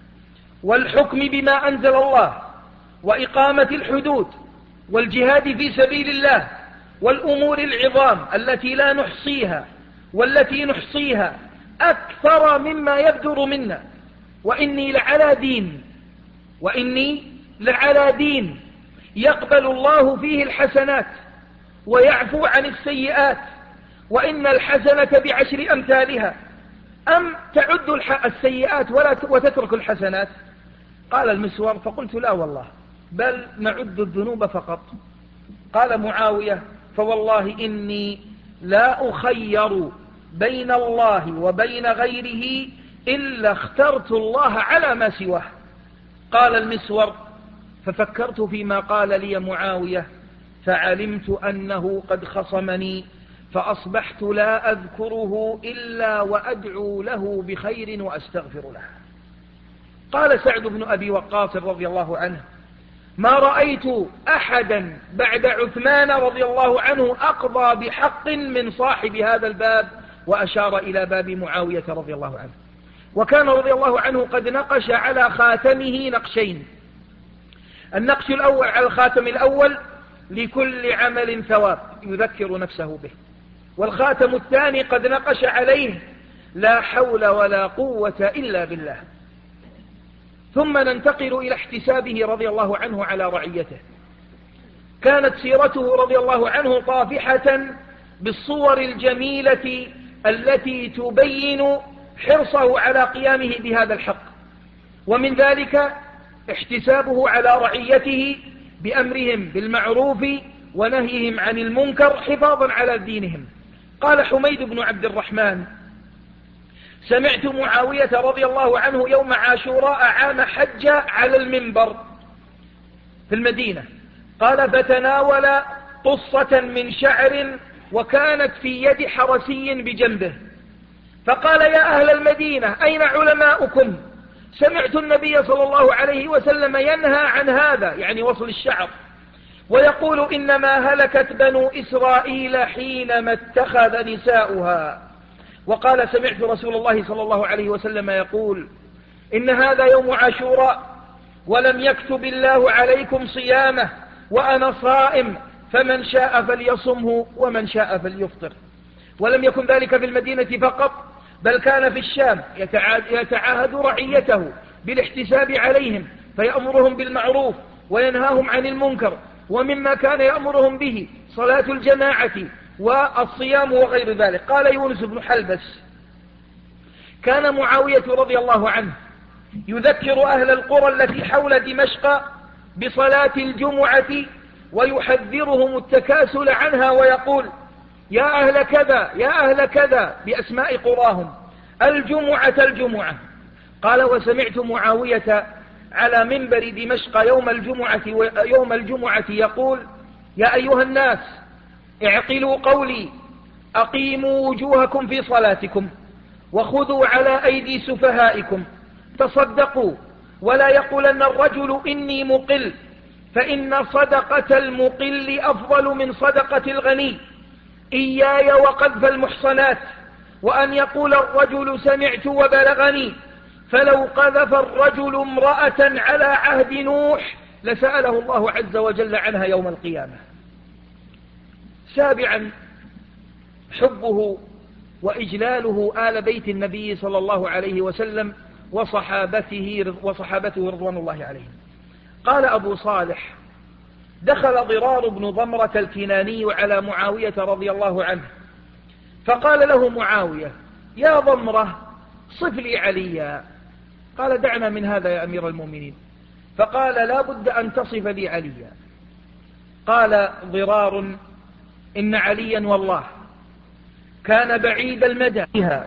والحكم بما أنزل الله وإقامة الحدود والجهاد في سبيل الله والأمور العظام التي لا نحصيها والتي نحصيها أكثر مما يبدر منا، وإني لعلى دين وإني لعلى دين يقبل الله فيه الحسنات ويعفو عن السيئات، وإن الحسنة بعشر أمثالها، أم تعد السيئات ولا وتترك الحسنات؟ قال المسور: فقلت: لا والله، بل نعد الذنوب فقط. قال معاوية: فوالله إني لا أخير بين الله وبين غيره إلا اخترت الله على ما سواه. قال المسور: ففكرت فيما قال لي معاوية فعلمت أنه قد خصمني، فأصبحت لا أذكره إلا وأدعو له بخير وأستغفر له. قال سعد بن أبي وقاص رضي الله عنه: ما رأيت أحدا بعد عثمان رضي الله عنه أقضى بحق من صاحب هذا الباب، وأشار إلى باب معاوية رضي الله عنه. وكان رضي الله عنه قد نقش على خاتمه نقشين: النقش الأول على الخاتم الأول: لكل عمل ثواب، يذكر نفسه به. والخاتم الثاني قد نقش عليه: لا حول ولا قوة إلا بالله. ثم ننتقل إلى احتسابه رضي الله عنه على رعيته. كانت سيرته رضي الله عنه طافحة بالصور الجميلة التي تبين حرصه على قيامه بهذا الحق، ومن ذلك احتسابه على رعيته بأمرهم بالمعروف ونهيهم عن المنكر حفاظا على دينهم. قال حميد بن عبد الرحمن: سمعت معاوية رضي الله عنه يوم عاشوراء عام حج على المنبر في المدينة، قال: فتناول قصة من شعر وكانت في يد حرسي بجنبه، فقال: يا أهل المدينة، أين علماؤكم؟ سمعت النبي صلى الله عليه وسلم ينهى عن هذا، يعني وصل الشعر، ويقول إنما هلكت بنو إسرائيل حينما اتخذ نساؤها. وقال سمعت رسول الله صلى الله عليه وسلم يقول إن هذا يوم عاشوراء ولم يكتب الله عليكم صيامه وأنا صائم، فمن شاء فليصمه ومن شاء فليفطر. ولم يكن ذلك في المدينة فقط، بل كان في الشام يتعاهد رعيته بالاحتساب عليهم، فيأمرهم بالمعروف وينهاهم عن المنكر، ومما كان يأمرهم به صلاة الجماعة والصيام وغير ذلك. قال يونس بن حلبس كان معاوية رضي الله عنه يذكر أهل القرى التي حول دمشق بصلاة الجمعة ويحذرهم التكاسل عنها، ويقول يا أهل كذا يا أهل كذا بأسماء قراهم، الجمعة الجمعة. قال وسمعت معاوية على منبر دمشق يوم الجمعة, يوم الجمعة يقول يا أيها الناس اعقلوا قولي، أقيموا وجوهكم في صلاتكم وخذوا على أيدي سفهائكم، تصدقوا ولا يقولن الرجل إني مقل، فإن صدقة المقل أفضل من صدقة الغني، إياي وقذف المحصنات، وأن يقول الرجل سمعت وبلغني، فلو قذف الرجل امرأة على عهد نوح لسأله الله عز وجل عنها يوم القيامة. سابعا حبه وإجلاله آل بيت النبي صلى الله عليه وسلم وصحابته, وصحابته رضوان الله عليهم. قال أبو صالح دخل ضرار بن ضمرة الكناني على معاوية رضي الله عنه، فقال له معاوية يا ضمرة صف لي عليا. قال دعنا من هذا يا أمير المؤمنين. فقال لا بد أن تصف لي عليا. قال ضرار إن عليا والله كان بعيد المدى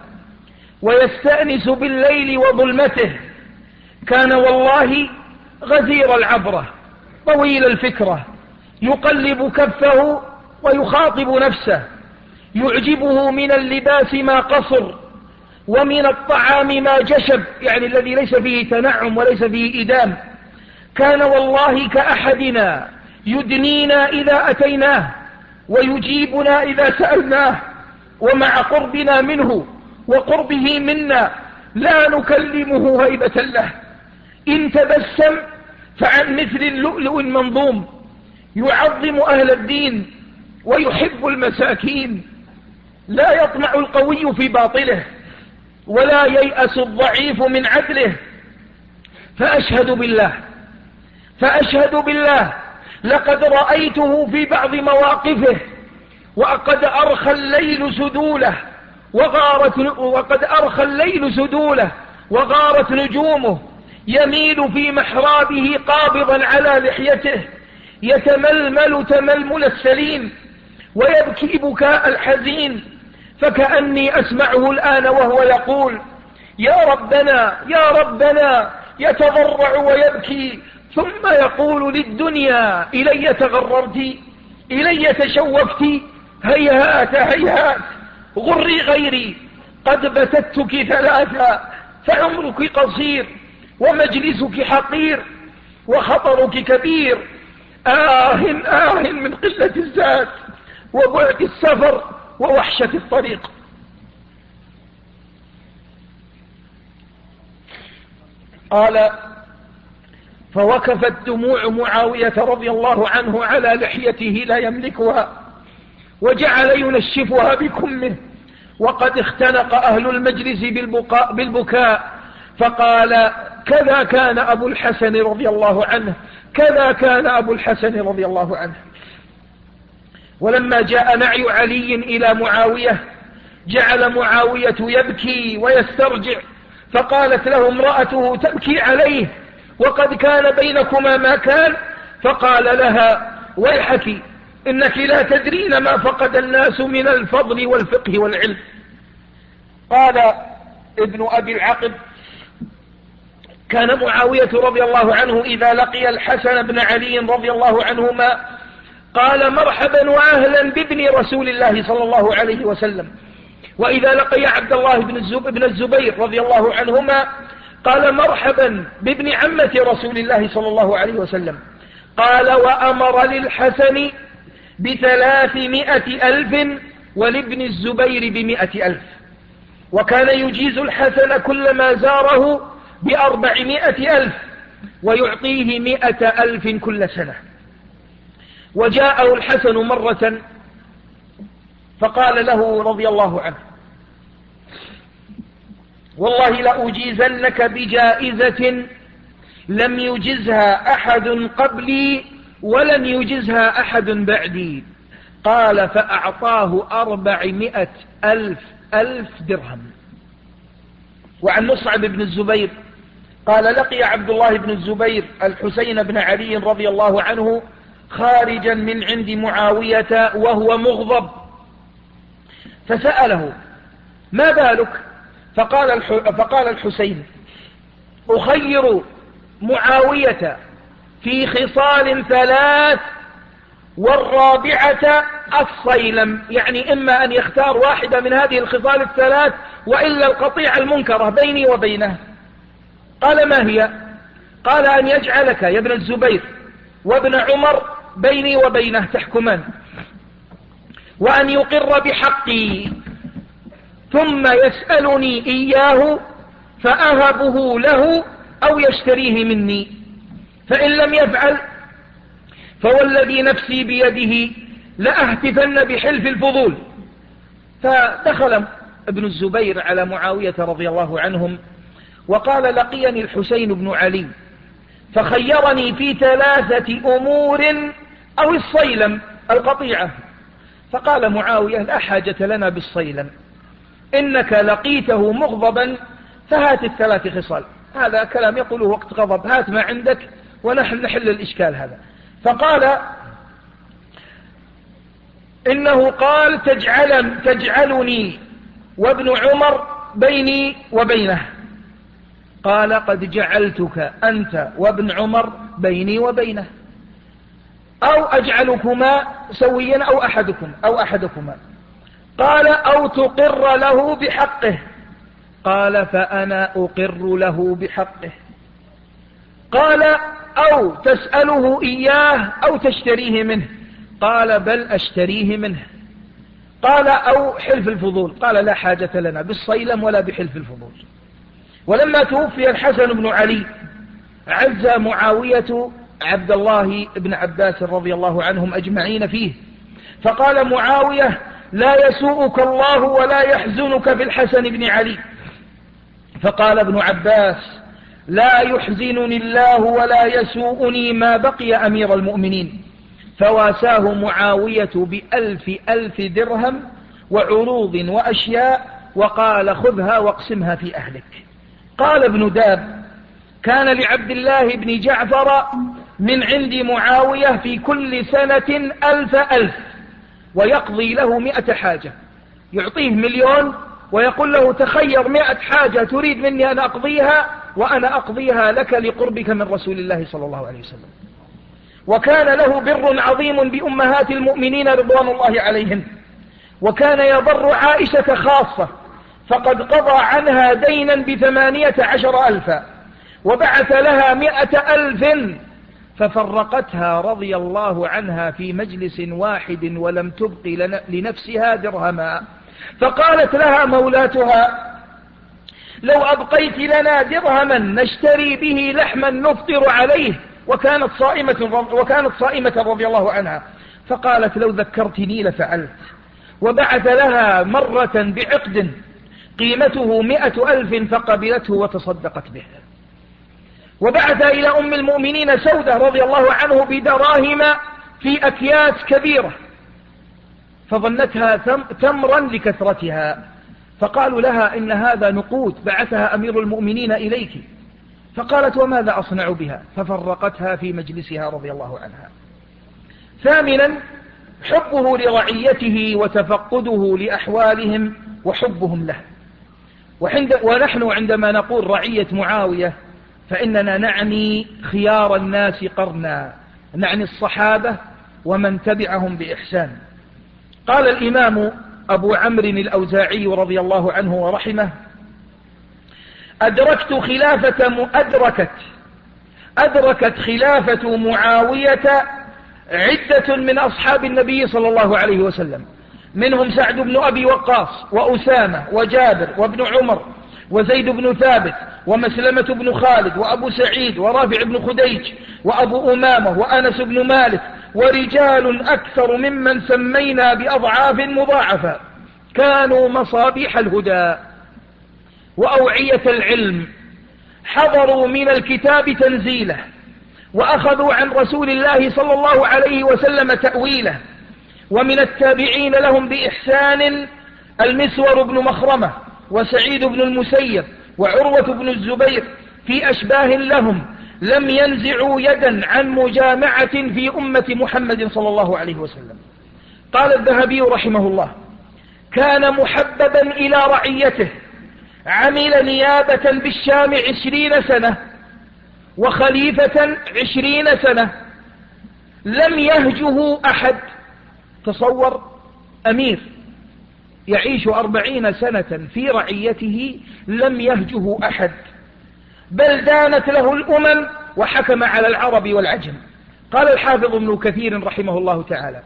ويستأنس بالليل وظلمته، كان والله غزير العبرة طويل الفكرة، يقلب كفه ويخاطب نفسه، يعجبه من اللباس ما قصر ومن الطعام ما جشب، يعني الذي ليس فيه تنعم وليس فيه إدام. كان والله كأحدنا يدنينا إذا أتيناه ويجيبنا إذا سألناه، ومع قربنا منه وقربه منا لا نكلمه هيبة له. إن تبسم فعن مثل اللؤلؤ المنظوم، يعظم أهل الدين ويحب المساكين، لا يطمع القوي في باطله ولا ييأس الضعيف من عدله. فأشهد بالله فأشهد بالله لقد رأيته في بعض مواقفه وقد أرخى الليل سدوله وغارت وقد أرخى الليل سدوله وغارت نجومه، يميل في محرابه قابضا على لحيته، يتململ تململ السليم ويبكي بكاء الحزين، فكأني أسمعه الآن وهو يقول يا ربنا يا ربنا، يتضرع ويبكي، ثم يقول للدنيا إلي تغررت، إلي تشوفت، هيهات هيهات، غري غيري، قد بتتك ثلاثا، فعمرك قصير ومجلسك حقير وخطرك كبير، آه آه من قلة الزاد وبعد السفر ووحشة الطريق. قال فوقفت دموع معاوية رضي الله عنه على لحيته لا يملكها، وجعل ينشفها بكمه، وقد اختنق أهل المجلس بالبكاء, بالبكاء فقال كذا كان أبو الحسن رضي الله عنه، كذا كان أبو الحسن رضي الله عنه. ولما جاء نعي علي إلى معاوية جعل معاوية يبكي ويسترجع، فقالت له امرأته تبكي عليه وقد كان بينكما ما كان، فقال لها ويحك إنك لا تدرين ما فقد الناس من الفضل والفقه والعلم. قال ابن أبي العقب كان معاوية رضي الله عنه إذا لقي الحسن بن علي رضي الله عنهما قال مرحبا وأهلا بابن رسول الله صلى الله عليه وسلم، وإذا لقي عبد الله بن الزبير رضي الله عنهما قال مرحبا بابن عمة رسول الله صلى الله عليه وسلم. قال وأمر للحسن بثلاثمائة ألف ولابن الزبير بمائة ألف، وكان يجيز الحسن كلما زاره بأربعمائة ألف ويعطيه مائة ألف كل سنة. وجاءه الحسن مرة فقال له رضي الله عنه والله لأجيزنك بجائزة لم يجزها أحد قبلي ولن يجزها أحد بعدي. قال فأعطاه أربعمائة ألف ألف درهم. وعن مصعب بن الزبير قال لقي عبد الله بن الزبير الحسين بن علي رضي الله عنه خارجا من عند معاوية وهو مغضب، فسأله ما بالك؟ فقال, الح... فقال الحسين أخير معاوية في خصال ثلاث والرابعة الصيلم، يعني إما أن يختار واحدة من هذه الخصال الثلاث وإلا القطيعة المنكرة بيني وبينه. قال ما هي؟ قال أن يجعلك يا ابن الزبير وابن عمر بيني وبينه تحكمان، وأن يقر بحقي ثم يسألني إياه فأهبه له أو يشتريه مني، فإن لم يفعل فوالذي نفسي بيده لأهتفن بحلف الفضول. فدخل ابن الزبير على معاوية رضي الله عنهم وقال لقيني الحسين بن علي فخيرني في ثلاثة أمور أو الصيلم القطيعة. فقال معاوية لا حاجة لنا بالصيلم، إنك لقيته مغضبا فهات الثلاث خصال. هذا كلام يقوله وقت غضب، هات ما عندك ونحن نحل الإشكال هذا. فقال إنه قال تجعل تجعلني وابن عمر بيني وبينه. قال قد جعلتك أنت وابن عمر بيني وبينه، أو أجعلكما سويا أو أحدكم أو أحدكما. قال أو تقر له بحقه. قال فأنا أقر له بحقه. قال أو تسأله إياه أو تشتريه منه. قال بل أشتريه منه. قال أو حلف الفضول. قال لا حاجة لنا بالصيلم ولا بحلف الفضول. ولما توفي الحسن بن علي عز معاوية عبد الله بن عباس رضي الله عنهم أجمعين فيه، فقال معاوية لا يسوءك الله ولا يحزنك بالحسن بن علي. فقال ابن عباس لا يحزنني الله ولا يسوءني ما بقي أمير المؤمنين. فواساه معاوية بألف ألف درهم وعروض وأشياء وقال خذها واقسمها في أهلك. قال ابن داب كان لعبد الله بن جعفر من عند معاوية في كل سنة ألف ألف ويقضي له مئة حاجة، يعطيه مليون ويقول له تخير مئة حاجة تريد مني أن أقضيها وأنا أقضيها لك لقربك من رسول الله صلى الله عليه وسلم. وكان له بر عظيم بأمهات المؤمنين رضوان الله عليهن، وكان يبر عائشة خاصة، فقد قضى عنها دينا بثمانية عشر ألفا وبعث لها مئة ألف ففرقتها رضي الله عنها في مجلس واحد ولم تبق لنفسها درهما. فقالت لها مولاتها لو أبقيت لنا درهما نشتري به لحما نفطر عليه، وكانت صائمة, وكانت صائمة رضي الله عنها. فقالت لو ذكرتني لفعلت. وبعث لها مرة بعقد قيمته مئة ألف فقبلته وتصدقت به. وبعث إلى أم المؤمنين سودة رضي الله عنه بدراهم في أكياس كبيرة، فظنتها تمرا لكثرتها، فقالوا لها إن هذا نقود بعثها أمير المؤمنين إليك. فقالت وماذا أصنع بها؟ ففرقتها في مجلسها رضي الله عنها. ثامنا حبه لرعيته وتفقده لأحوالهم وحبهم له. وحند ونحن عندما نقول رعية معاوية فإننا نعني خيار الناس قرنا، نعني الصحابة ومن تبعهم بإحسان. قال الإمام أبو عمرو الأوزاعي رضي الله عنه ورحمه أدركت خلافة أدركت أدركت خلافة معاوية عدة من أصحاب النبي صلى الله عليه وسلم، منهم سعد بن أبي وقاص وأسامة وجابر وابن عمر وزيد بن ثابت ومسلمة بن خالد وأبو سعيد ورافع بن خديج وأبو أمامة وأنس بن مالك ورجال أكثر ممن سمينا بأضعاف مضاعفة، كانوا مصابيح الهدى وأوعية العلم، حضروا من الكتاب تنزيله وأخذوا عن رسول الله صلى الله عليه وسلم تأويله. ومن التابعين لهم بإحسان المسور بن مخرمة وسعيد بن المسيب وعروة بن الزبير في أشباه لهم لم ينزعوا يدا عن مجامعة في أمة محمد صلى الله عليه وسلم. قال الذهبي رحمه الله: كان محببا إلى رعيته، عمل نيابة بالشام عشرين سنة وخليفة عشرين سنة، لم يهجه أحد. تصور أمير يعيش أربعين سنة في رعيته لم يهجه أحد، بل دانت له الأمم وحكم على العرب والعجم. قال الحافظ ابن كثير رحمه الله تعالى: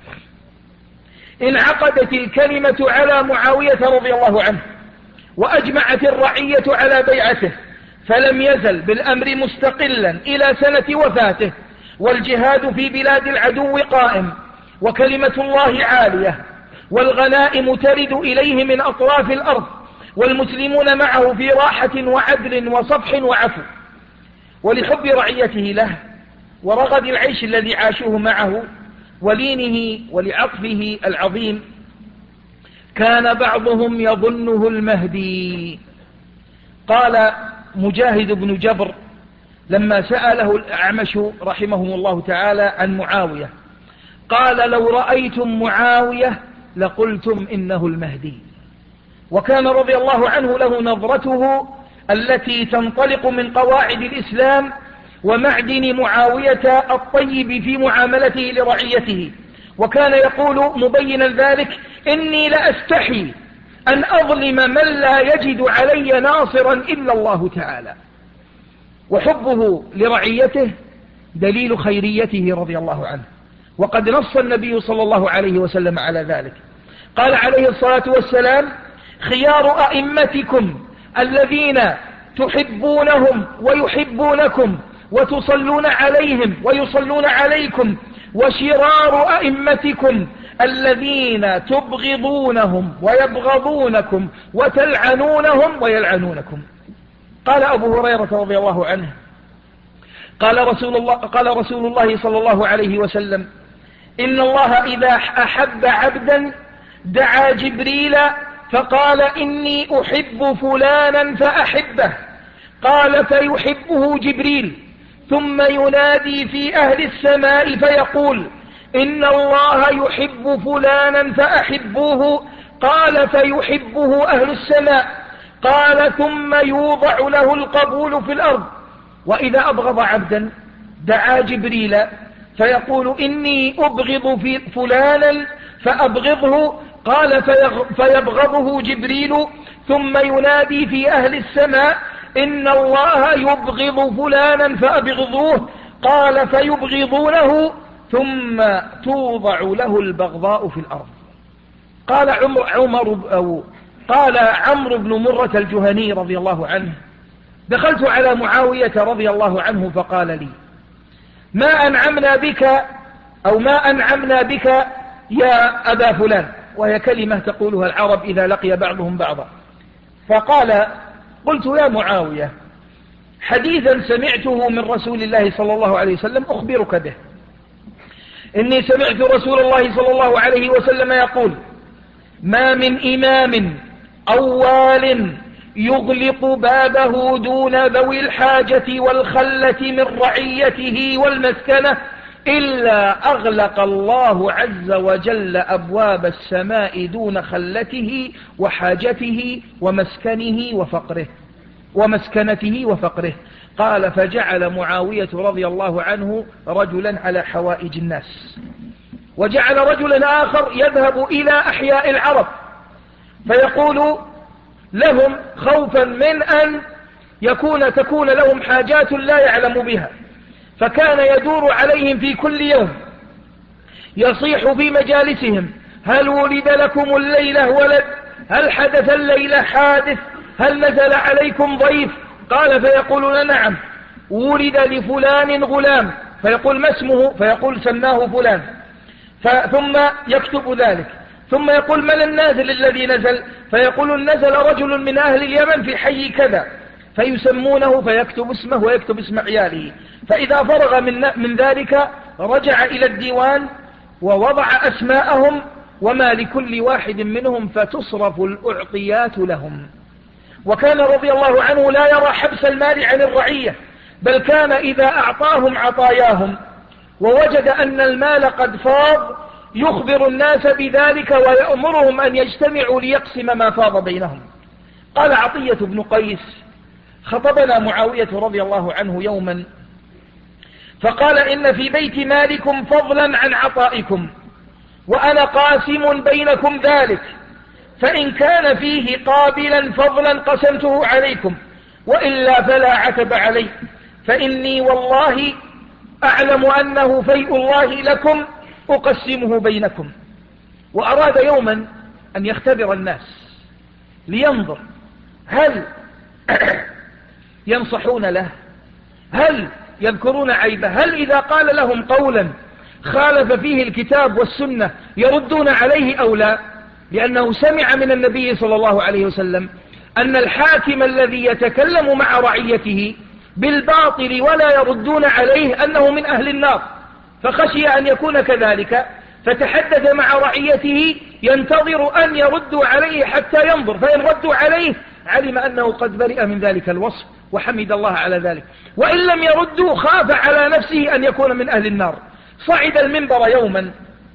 انعقدت الكلمة على معاوية رضي الله عنه، وأجمعت الرعية على بيعته، فلم يزل بالأمر مستقلا إلى سنة وفاته، والجهاد في بلاد العدو قائم، وكلمة الله عالية، والغنائم ترد إليه من أطراف الأرض، والمسلمون معه في راحة وعدل وصفح وعفو. ولحب رعيته له ورغد العيش الذي عاشوه معه ولينه ولعطفه العظيم، كان بعضهم يظنه المهدي. قال مجاهد بن جبر لما سأله الأعمش رحمه الله تعالى عن معاوية، قال: لو رأيتم معاوية لقلتم إنه المهدي. وكان رضي الله عنه له نظرته التي تنطلق من قواعد الإسلام ومعدن معاوية الطيب في معاملته لرعيته، وكان يقول مبينا ذلك: إني لأستحي أن أظلم من لا يجد علي ناصرا إلا الله تعالى. وحبه لرعيته دليل خيريته رضي الله عنه، وقد نص النبي صلى الله عليه وسلم على ذلك. قال عليه الصلاة والسلام: خيار أئمتكم الذين تحبونهم ويحبونكم وتصلون عليهم ويصلون عليكم، وشرار أئمتكم الذين تبغضونهم ويبغضونكم وتلعنونهم ويلعنونكم. قال أبو هريرة رضي الله عنه: قال رسول الله, قال رسول الله صلى الله عليه وسلم: إن الله إذا أحب عبدا دعا جبريل فقال: إني أحب فلانا فأحبه، قال: فيحبه جبريل، ثم ينادي في أهل السماء فيقول: إن الله يحب فلانا فأحبوه، قال: فيحبه أهل السماء، قال: ثم يوضع له القبول في الأرض. وإذا أبغض عبدا دعا جبريل فيقول: إني أبغض في فلانا فأبغضه، قال: فيبغضه جبريل، ثم ينادي في أهل السماء: إن الله يبغض فلانا فأبغضوه، قال: فيبغضونه، ثم توضع له البغضاء في الأرض. قال عمر أو قال عمرو بن مرة الجهني رضي الله عنه: دخلت على معاوية رضي الله عنه فقال لي: ما أنعمنا بك أو ما أنعمنا بك يا أبا فلان، وهي كلمة تقولها العرب إذا لقي بعضهم بعضا. فقال: قلت: يا معاوية، حديثا سمعته من رسول الله صلى الله عليه وسلم أخبرك به. إني سمعت رسول الله صلى الله عليه وسلم يقول: ما من إمام أوال يغلق بابه دون ذوي الحاجة والخلة من رعيته والمسكنة إلا أغلق الله عز وجل أبواب السماء دون خلته وحاجته ومسكنه وفقره ومسكنته وفقره. قال: فجعل معاوية رضي الله عنه رجلا على حوائج الناس، وجعل رجلا آخر يذهب إلى أحياء العرب فيقول لهم خوفا من أن يكون تكون لهم حاجات لا يعلم بها، فكان يدور عليهم في كل يوم يصيح في مجالسهم: هل ولد لكم الليلة ولد؟ هل حدث الليلة حادث؟ هل نزل عليكم ضيف؟ قال فيقولون: نعم، ولد لفلان غلام. فيقول: ما اسمه؟ فيقول: سماه فلان. ثم يكتب ذلك، ثم يقول: من النازل الذي نزل؟ فيقول: نزل رجل من أهل اليمن في حي كذا، فيسمونه، فيكتب اسمه ويكتب اسم عياله. فإذا فرغ من, من ذلك رجع إلى الديوان ووضع أسماءهم وما لكل واحد منهم، فتصرف الأعطيات لهم. وكان رضي الله عنه لا يرى حبس المال عن الرعية، بل كان إذا أعطاهم عطاياهم ووجد أن المال قد فاض يخبر الناس بذلك ويأمرهم أن يجتمعوا ليقسم ما فاض بينهم. قال عطية بن قيس: خطبنا معاوية رضي الله عنه يوما فقال: إن في بيت مالكم فضلا عن عطائكم، وأنا قاسم بينكم ذلك، فإن كان فيه قابلا فضلا قسمته عليكم، وإلا فلا عتب علي، فإني والله أعلم أنه فيء الله لكم أقسمه بينكم. وأراد يوما أن يختبر الناس لينظر هل ينصحون له، هل يذكرون عيبه، هل إذا قال لهم قولا خالف فيه الكتاب والسنة يردون عليه أو لا. لأنه سمع من النبي صلى الله عليه وسلم أن الحاكم الذي يتكلم مع رعيته بالباطل ولا يردون عليه أنه من أهل النار، فخشي أن يكون كذلك، فتحدث مع رعيته ينتظر أن يردوا عليه حتى ينظر، فإن ردوا عليه علم أنه قد برئ من ذلك الوصف وحمد الله على ذلك، وإن لم يردوا خاف على نفسه أن يكون من أهل النار. صعد المنبر يوما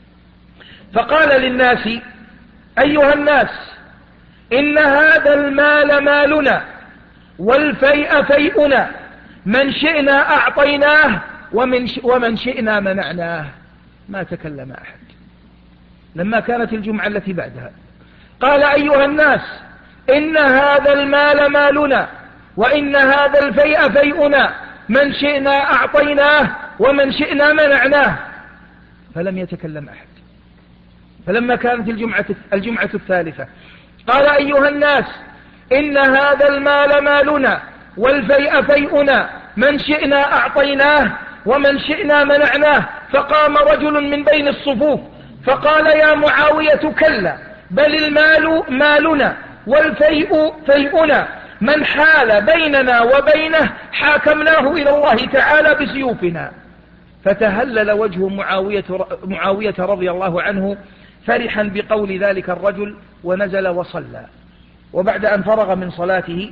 فقال للناس: أيها الناس، إن هذا المال مالنا والفيء فيئنا، من شئنا أعطيناه ومن, ومن شئنا منعناه. ما تكلم أحد. لما كانت الجمعة التي بعدها قال: أيها الناس، إن هذا المال مالنا وإن هذا الفيء فيئنا، من شئنا أعطيناه ومن شئنا منعناه. فلم يتكلم أحد. فلما كانت الجمعة, الجمعة الثالثة قال: أيها الناس، إن هذا المال مالنا والفيء فيئنا، من شئنا أعطيناه ومن شئنا منعناه. فقام رجل من بين الصفوف فقال: يا معاوية، كلا، بل المال مالنا والفيء فيئنا، من حال بيننا وبينه حاكمناه إلى الله تعالى بسيوفنا. فتهلل وجه معاوية, معاوية رضي الله عنه فرحا بقول ذلك الرجل، ونزل وصلى. وبعد أن فرغ من صلاته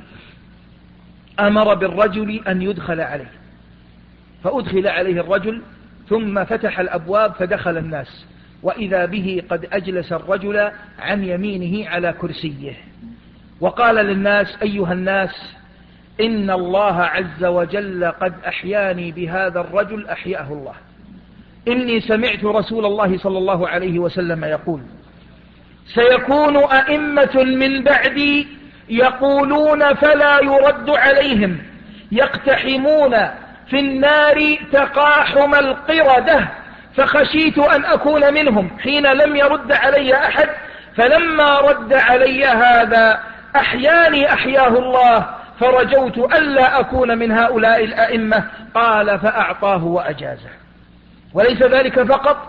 أمر بالرجل أن يدخل عليه، فأدخل عليه الرجل، ثم فتح الأبواب فدخل الناس، وإذا به قد أجلس الرجل عن يمينه على كرسيه، وقال للناس: أيها الناس، إن الله عز وجل قد أحياني بهذا الرجل أحياه الله. إني سمعت رسول الله صلى الله عليه وسلم يقول: سيكون أئمة من بعدي يقولون فلا يرد عليهم، يقتحمون في النار تقاحم القردة، فخشيت أن أكون منهم حين لم يرد علي أحد، فلما رد علي هذا أحياني أحياه الله، فرجوت ألا أكون من هؤلاء الأئمة. قال: فأعطاه وأجازه. وليس ذلك فقط،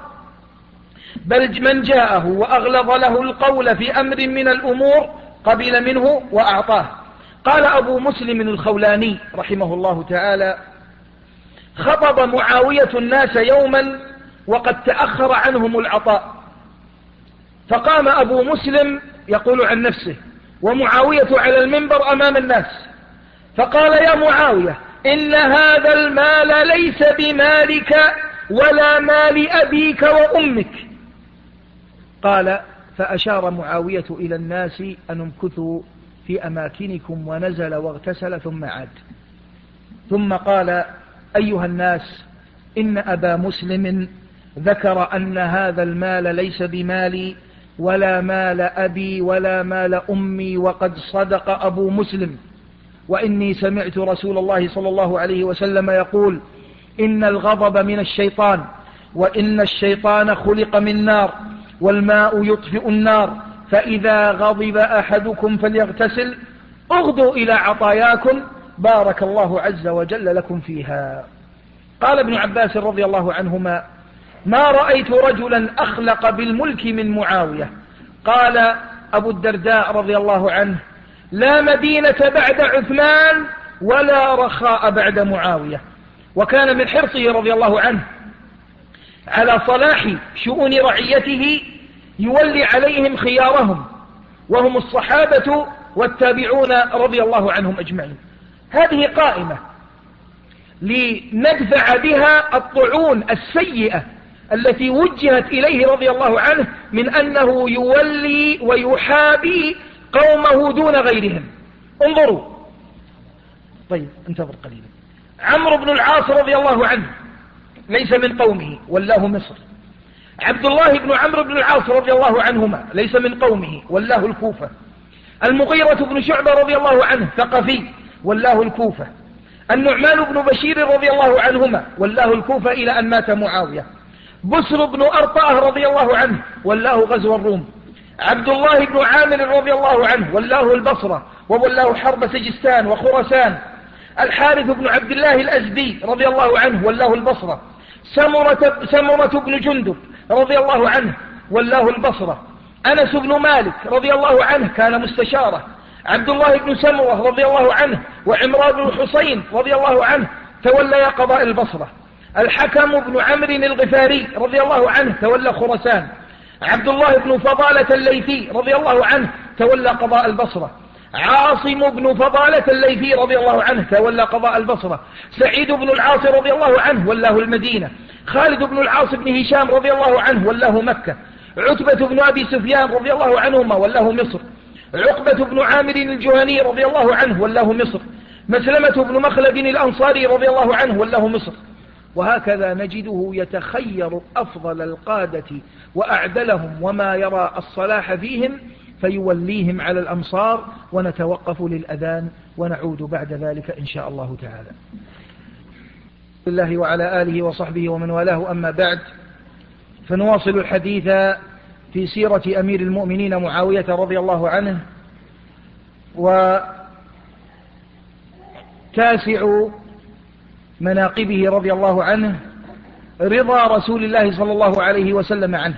بل من جاءه وأغلظ له القول في أمر من الأمور قبل منه وأعطاه. قال أبو مسلم الخولاني رحمه الله تعالى: خطب معاوية الناس يوما وقد تأخر عنهم العطاء، فقام أبو مسلم يقول عن نفسه ومعاوية على المنبر أمام الناس، فقال: يا معاوية، إن هذا المال ليس بمالك ولا مال أبيك وأمك. قال: فأشار معاوية إلى الناس أن امكثوا في أماكنكم، ونزل واغتسل ثم عاد. ثم قال: أيها الناس، إن أبا مسلم ذكر أن هذا المال ليس بمالي ولا مال أبي ولا مال أمي، وقد صدق أبو مسلم، وإني سمعت رسول الله صلى الله عليه وسلم يقول إن الغضب من الشيطان، وإن الشيطان خلق من نار، والماء يطفئ النار، فإذا غضب أحدكم فليغتسل، اغدوا إلى عطاياكم بارك الله عز وجل لكم فيها. قال ابن عباس رضي الله عنهما ما رأيت رجلا أخلق بالملك من معاوية. قال أبو الدرداء رضي الله عنه لا مدينة بعد عثمان ولا رخاء بعد معاوية. وكان من حرصه رضي الله عنه على صلاح شؤون رعيته يولي عليهم خيارهم، وهم الصحابة والتابعون رضي الله عنهم أجمعين. هذه قائمة لندفع بها الطعون السيئة التي وجهت إليه رضي الله عنه من أنه يولي ويحابي قومه دون غيرهم. انظروا، طيب انتظر قليلا. عمرو بن العاص رضي الله عنه ليس من قومه ولاه مصر. عبد الله بن عمرو بن العاص رضي الله عنهما ليس من قومه ولاه الكوفة. المغيرة بن شعبة رضي الله عنه ثقفي ولاه الكوفة. النعمان بن بشير رضي الله عنهما ولاه الكوفة إلى أن مات معاوية. بسر بن أرطاه رضي الله عنه ولاه غزو الروم. عبد الله بن عامر رضي الله عنه ولاه البصرة وولاه حرب سجستان وخراسان. الحارث بن عبد الله الأزدي رضي الله عنه ولاه البصرة. سمرة, سمرة بن جندب رضي الله عنه ولاه البصرة. أنس بن مالك رضي الله عنه كان مستشاره. عبد الله بن سمرة رضي الله عنه وعمران بن حسين رضي الله عنه تولى قضاء البصرة. الحكم بن عمرو الغفاري رضي الله عنه تولى خراسان. عبد الله بن فضالة الليثي رضي الله عنه تولى قضاء البصرة. عاصم بن فضالة الليثي رضي الله عنه تولى قضاء البصرة. سعيد بن العاص رضي الله عنه ولاه المدينة. خالد بن العاص بن هشام رضي الله عنه ولاه مكة. عتبة بن أبي سفيان رضي الله عنهما ولاه مصر. عقبة بن عامر الجهني رضي الله عنه ولاه مصر. مسلمة بن مخلد الأنصاري رضي الله عنه ولاه مصر. وهكذا نجده يتخير أفضل القادة وأعدلهم وما يرى الصلاح فيهم فيوليهم على الأمصار. ونتوقف للأذان ونعود بعد ذلك إن شاء الله تعالى. الله وعلى آله وصحبه ومن والاه، أما بعد، فنواصل الحديث في سيرة أمير المؤمنين معاوية رضي الله عنه. وتاسع مناقبه رضي الله عنه رضا رسول الله صلى الله عليه وسلم عنه،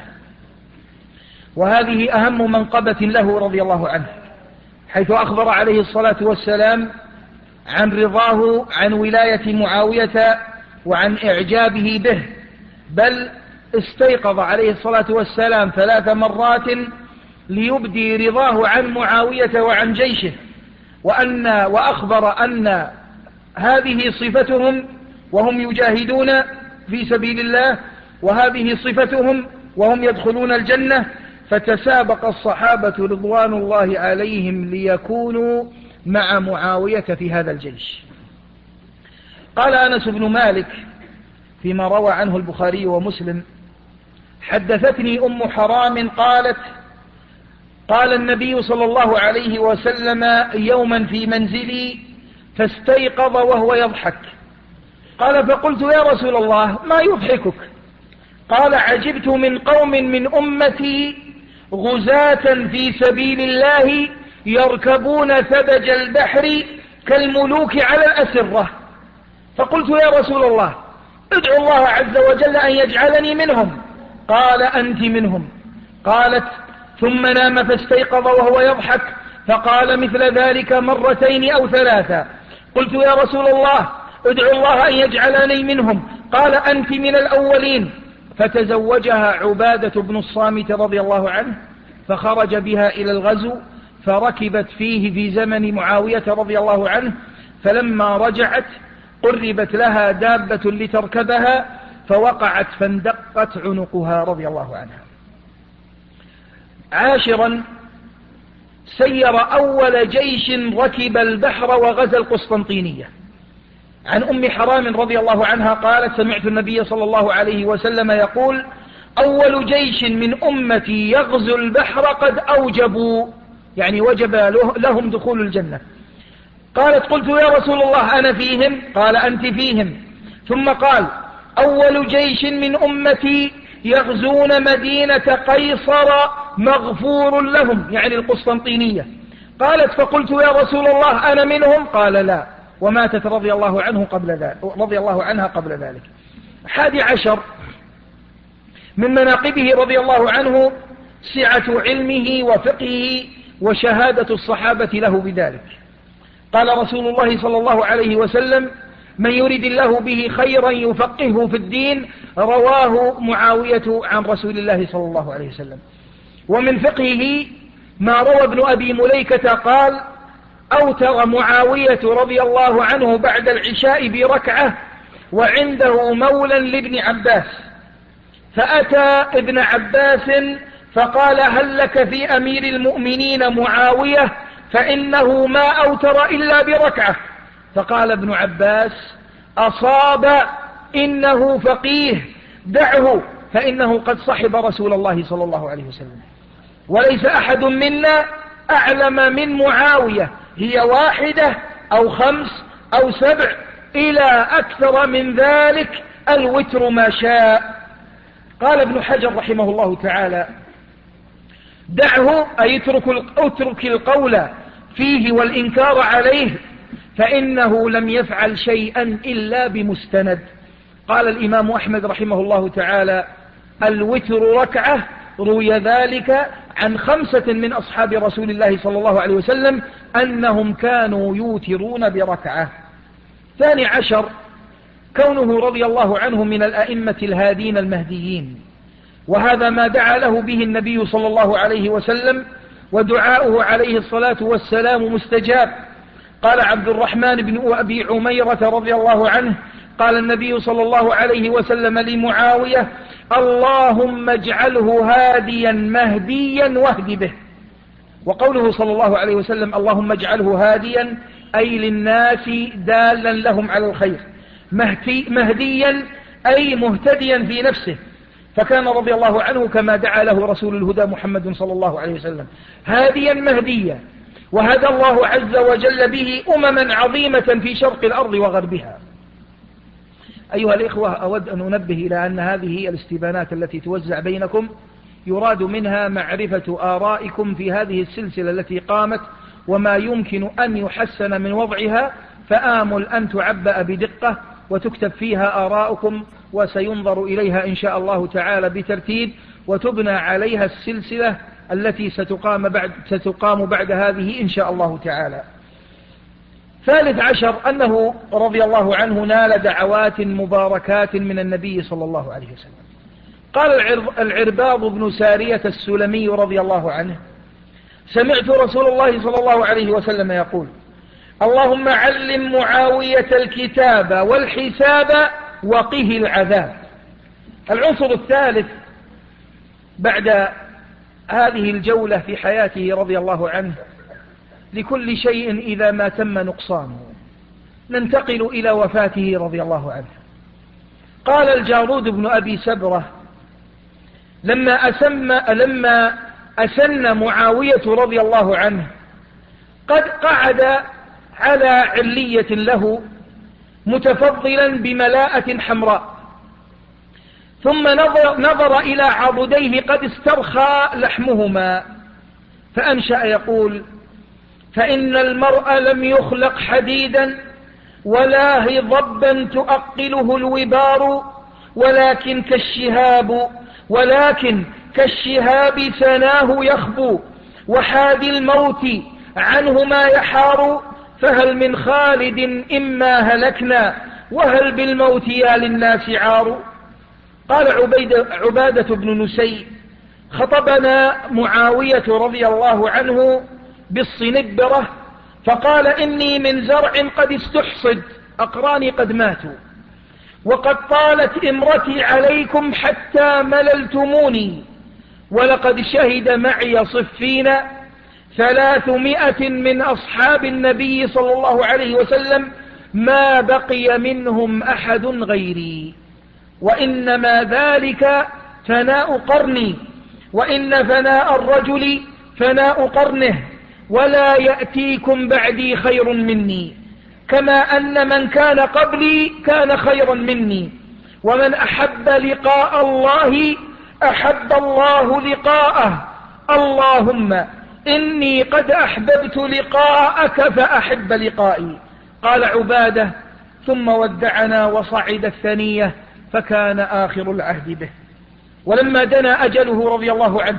وهذه أهم منقبة له رضي الله عنه، حيث أخبر عليه الصلاة والسلام عن رضاه عن ولاية معاوية وعن إعجابه به، بل استيقظ عليه الصلاة والسلام ثلاث مرات ليبدي رضاه عن معاوية وعن جيشه، وأن وأخبر أن هذه صفتهم وهم يجاهدون في سبيل الله، وهذه صفتهم وهم يدخلون الجنة. فتسابق الصحابة رضوان الله عليهم ليكونوا مع معاوية في هذا الجيش. قال أنس بن مالك فيما روى عنه البخاري ومسلم: حدثتني أم حرام قالت: قال النبي صلى الله عليه وسلم يوما في منزلي فاستيقظ وهو يضحك. قال: فقلت يا رسول الله ما يضحكك؟ قال: عجبت من قوم من أمتي غزاة في سبيل الله يركبون ثبج البحر كالملوك على الأسرة. فقلت يا رسول الله ادعو الله عز وجل أن يجعلني منهم. قال: أنت منهم. قالت: ثم نام فاستيقظ وهو يضحك فقال مثل ذلك مرتين أو ثلاثة. قلت يا رسول الله ادعو الله أن يجعلني منهم. قال: أنت من الأولين. فتزوجها عبادة بن الصامت رضي الله عنه فخرج بها إلى الغزو، فركبت فيه في زمن معاوية رضي الله عنه، فلما رجعت قربت لها دابة لتركبها فوقعت فاندقت عنقها رضي الله عنها. عاشرا، سير أول جيش ركب البحر وغزا القسطنطينية. عن أم حرام رضي الله عنها قالت: سمعت النبي صلى الله عليه وسلم يقول: أول جيش من أمتي يغزو البحر قد أوجبوا، يعني وجب لهم دخول الجنة. قالت قلت يا رسول الله أنا فيهم؟ قال أنت فيهم. ثم قال أول جيش من أمتي يغزون مدينة قيصر مغفور لهم، يعني القسطنطينية. قالت فقلت يا رسول الله أنا منهم؟ قال لا، وماتت رضي الله عنه قبل ذلك رضي الله عنها قبل ذلك. حادي عشر من مناقبه رضي الله عنه سعة علمه وفقهه وشهادة الصحابة له بذلك. قال رسول الله صلى الله عليه وسلم من يريد الله به خيرا يفقهه في الدين، رواه معاوية عن رسول الله صلى الله عليه وسلم. ومن فقهه ما روى ابن أبي مليكة قال أوتر معاوية رضي الله عنه بعد العشاء بركعة وعنده مولى لابن عباس، فأتى ابن عباس فقال هل لك في أمير المؤمنين معاوية فإنه ما أوتر إلا بركعة؟ فقال ابن عباس أصاب، إنه فقيه، دعه فإنه قد صحب رسول الله صلى الله عليه وسلم، وليس أحد منا أعلم من معاوية، هي واحدة أو خمس أو سبع إلى أكثر من ذلك، الوتر ما شاء. قال ابن حجر رحمه الله تعالى دعه أي اترك القول فيه والإنكار عليه، فإنه لم يفعل شيئا إلا بمستند. قال الإمام أحمد رحمه الله تعالى الوتر ركعة، روي ذلك عن خمسة من أصحاب رسول الله صلى الله عليه وسلم أنهم كانوا يوترون بركعة. ثاني عشر كونه رضي الله عنه من الأئمة الهادين المهديين، وهذا ما دعا له به النبي صلى الله عليه وسلم، ودعاؤه عليه الصلاة والسلام مستجاب. قال عبد الرحمن بن أبي عميرة رضي الله عنه قال النبي صلى الله عليه وسلم لمعاوية اللهم اجعله هاديا مهديا واهد به. وقوله صلى الله عليه وسلم اللهم اجعله هاديا أي للناس دالا لهم على الخير، مهديا أي مهتديا في نفسه، فكان رضي الله عنه كما دعا له رسول الهدى محمد صلى الله عليه وسلم هاديا مهديا، وهدى الله عز وجل به أمما عظيمة في شرق الأرض وغربها. أيها الإخوة، أود أن أنبه إلى أن هذه هي الاستبانات التي توزع بينكم، يراد منها معرفة آرائكم في هذه السلسلة التي قامت وما يمكن أن يحسن من وضعها، فآمل أن تعبأ بدقة وتكتب فيها آراؤكم، وسينظر إليها إن شاء الله تعالى بترتيب، وتبنى عليها السلسلة التي ستقام بعد, ستقام بعد هذه إن شاء الله تعالى. ثالث عشر أنه رضي الله عنه نال دعوات مباركات من النبي صلى الله عليه وسلم. قال العرباض بن سارية السلمي رضي الله عنه سمعت رسول الله صلى الله عليه وسلم يقول اللهم علم معاوية الكتاب والحساب وقه العذاب. العنصر الثالث بعد هذه الجولة في حياته رضي الله عنه، لكل شيء إذا ما تم نقصانه، ننتقل إلى وفاته رضي الله عنه. قال الجارود بن أبي سبرة لما أسم لما أسن معاوية رضي الله عنه قد قعد على علية له متفضلا بملاءة حمراء، ثم نظر, نظر إلى عضديه قد استرخى لحمهما، فأنشأ يقول فإن المرء لم يخلق حديدا ولا هضبا تؤقله الوبار، ولكن كالشهاب ولكن كالشهاب سناه يخبو، وحادي الموت عنه ما يحار، فهل من خالد إما هلكنا وهل بالموت يا للناس عار. قال عبيدة عبادة بن نسي خطبنا معاوية رضي الله عنه بالصنبرة فقال إني من زرع قد استحصد، أقراني قد ماتوا، وقد طالت إمرتي عليكم حتى مللتموني، ولقد شهد معي صفين ثلاثمائة من أصحاب النبي صلى الله عليه وسلم ما بقي منهم أحد غيري، وإنما ذلك فناء قرني، وإن فناء الرجل فناء قرنه، ولا يأتيكم بعدي خير مني، كما أن من كان قبلي كان خيرا مني، ومن أحب لقاء الله أحب الله لقاءه، اللهم إني قد أحببت لقاءك فأحب لقائي. قال عبادة: ثم ودعنا وصعد الثنية، فكان آخر العهد به. ولما دنا أجله رضي الله عنه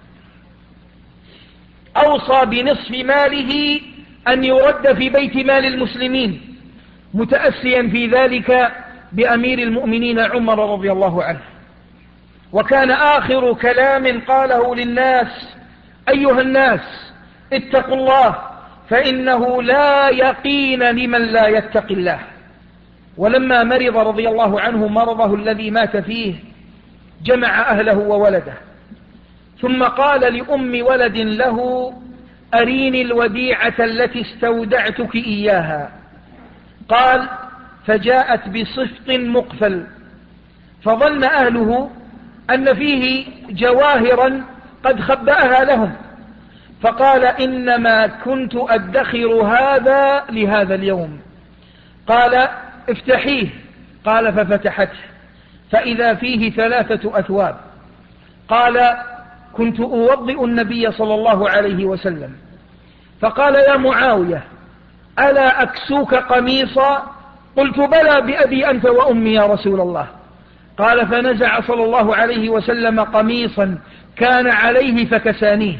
أوصى بنصف ماله أن يرد في بيت مال المسلمين، متأسيا في ذلك بأمير المؤمنين عمر رضي الله عنه. وكان آخر كلام قاله للناس: أيها الناس، اتقوا الله، فإنه لا يقين لمن لا يتقي الله. ولما مرض رضي الله عنه مرضه الذي مات فيه، جمع أهله وولده، ثم قال لأم ولد له: أريني الوديعة التي استودعتك إياها. قال: فجاءت بصفط مقفل، فظن أهله أن فيه جواهرا قد خبأها لهم، فقال: إنما كنت أدخر هذا لهذا اليوم. قال: افتحيه. قال: ففتحته، فإذا فيه ثلاثة أثواب. قال: كنت أوضئ النبي صلى الله عليه وسلم، فقال: يا معاوية، ألا أكسوك قميصا؟ قلت: بلى بأبي أنت وأمي يا رسول الله. قال: فنزع صلى الله عليه وسلم قميصا كان عليه فكسانيه،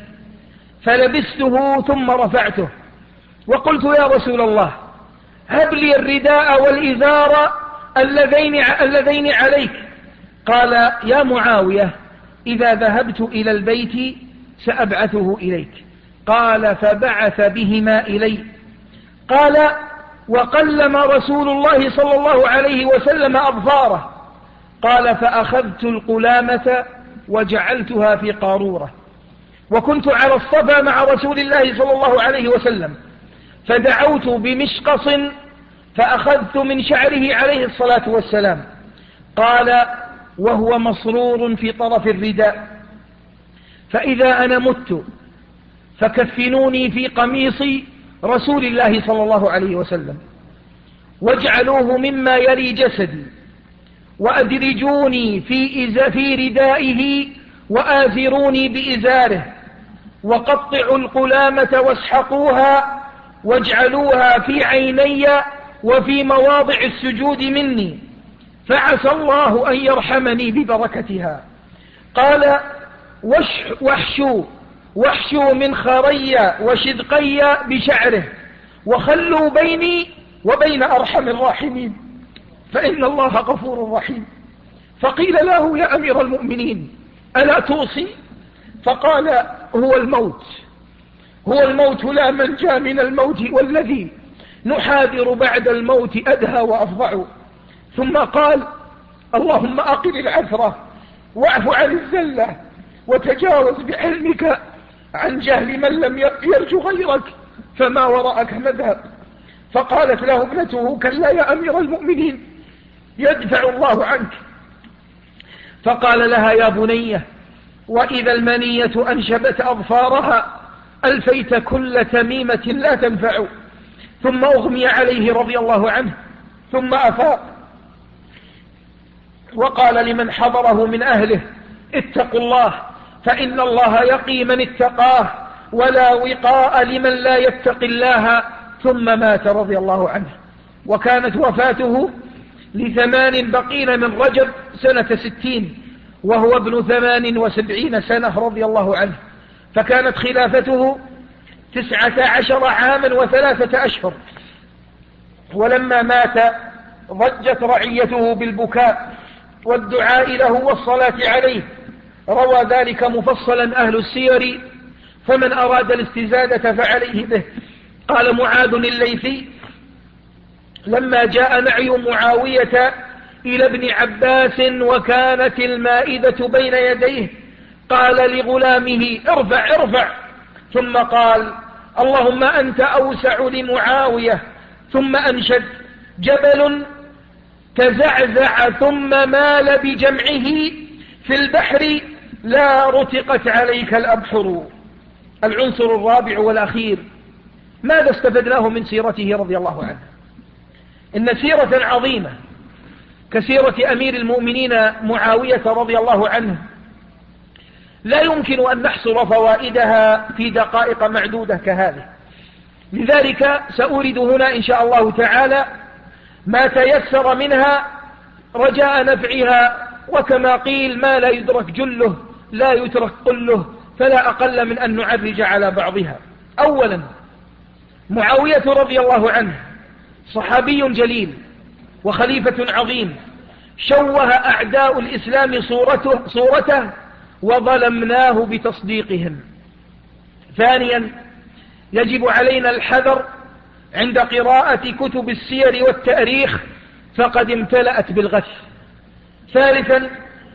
فلبسته ثم رفعته، وقلت: يا رسول الله، هب لي الرداء والإزار اللذين, اللذين عليك. قال: يا معاوية، إذا ذهبت إلى البيت سأبعثه إليك. قال: فبعث بهما إلي. قال: وقلم رسول الله صلى الله عليه وسلم أظفاره. قال: فأخذت القلامة وجعلتها في قارورة، وكنت على الصفا مع رسول الله صلى الله عليه وسلم، فدعوت بمشقص فأخذت من شعره عليه الصلاة والسلام. قال: وهو مصرور في طرف الرداء، فإذا أنا مت فكفنوني في قميص رسول الله صلى الله عليه وسلم، واجعلوه مما يلي جسدي، وأدرجوني في, إز في ردائه، وآزروني بإزاره، وقطعوا القلامة واسحقوها، واجعلوها في عيني وفي مواضع السجود مني، فعسى الله أن يرحمني ببركتها. قال: وحشوا وحشوا من خري وشدقي بشعره، وخلوا بيني وبين أرحم الراحمين، فإن الله غفور رحيم. فقيل له: يا أمير المؤمنين، ألا توصي؟ فقال: هو الموت، هو الموت، لا منجى من الموت، والذي نحاذر بعد الموت أدهى وأفظع. ثم قال: اللهم أقل العثرة، واعف عن الزلة، وتجاوز بحلمك عن جهل من لم يرجو غيرك، فما وراءك مذهب. فقالت له ابنته: كلا يا أمير المؤمنين، يدفع الله عنك. فقال لها: يا بنية، وإذا المنية أنشبت أظفارها ألفيت كل تميمة لا تنفع. ثم أغمي عليه رضي الله عنه، ثم أفاق وقال لمن حضره من أهله: اتقوا الله، فإن الله يقي من اتقاه، ولا وقاء لمن لا يتقي الله. ثم مات رضي الله عنه. وكانت وفاته لثمان بقين من رجب سنة ستين، وهو ابن ثمان وسبعين سنة رضي الله عنه. فكانت خلافته تسعة عشر عاما وثلاثة أشهر. ولما مات ضجت رعيته بالبكاء والدعاء له والصلاة عليه. روى ذلك مفصلا أهل السير، فمن أراد الاستزادة فعليه به. قال معاذ الليثي: لما جاء نعي معاوية إلى ابن عباس وكانت المائدة بين يديه، قال لغلامه: ارفع ارفع، ثم قال: اللهم أنت أوسع لمعاوية. ثم أنشد: جبل تزعزع ثم مال بجمعه في البحر، لا رتقت عليك الأبحر. العنصر الرابع والأخير، ماذا استفدناه من سيرته رضي الله عنه؟ إن سيرة عظيمة كسيرة أمير المؤمنين معاوية رضي الله عنه لا يمكن أن نحصر فوائدها في دقائق معدودة كهذه، لذلك سأورد هنا إن شاء الله تعالى ما تيسر منها رجاء نفعها، وكما قيل ما لا يدرك جله لا يترك كله، فلا أقل من أن نعرج على بعضها. أولا، معاوية رضي الله عنه صحابي جليل وخليفة عظيم، شوه أعداء الإسلام صورته, صورته وظلمناه بتصديقهم. ثانيا، يجب علينا الحذر عند قراءة كتب السير والتاريخ فقد امتلأت بالغش. ثالثا،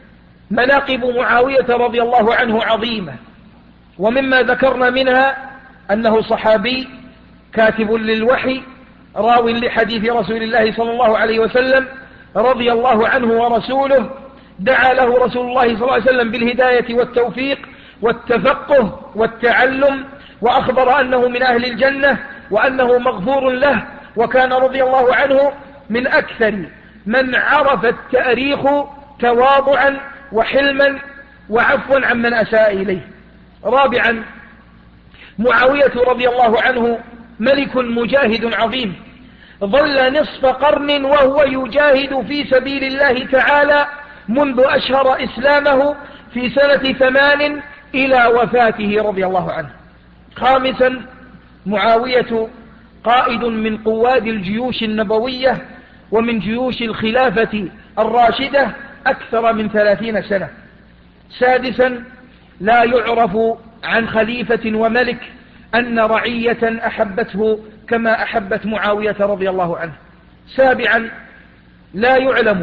مناقب معاوية رضي الله عنه عظيمة، ومما ذكرنا منها أنه صحابي كاتب للوحي راو لحديث رسول الله صلى الله عليه وسلم رضي الله عنه ورسوله، دعا له رسول الله صلى الله عليه وسلم بالهداية والتوفيق والتفقه والتعلم، وأخبر أنه من أهل الجنة وأنه مغفور له، وكان رضي الله عنه من أكثر من عرف التاريخ تواضعا وحلما وعفوا عمن أساء إليه. رابعا، معاوية رضي الله عنه ملك مجاهد عظيم، ظل نصف قرن وهو يجاهد في سبيل الله تعالى منذ أشهر إسلامه في سنة ثمان إلى وفاته رضي الله عنه. خامسا، معاوية قائد من قواد الجيوش النبوية ومن جيوش الخلافة الراشدة أكثر من ثلاثين سنة. سادسا، لا يعرف عن خليفة وملك أن رعية أحبته كما أحبت معاوية رضي الله عنه. سابعا، لا يعلم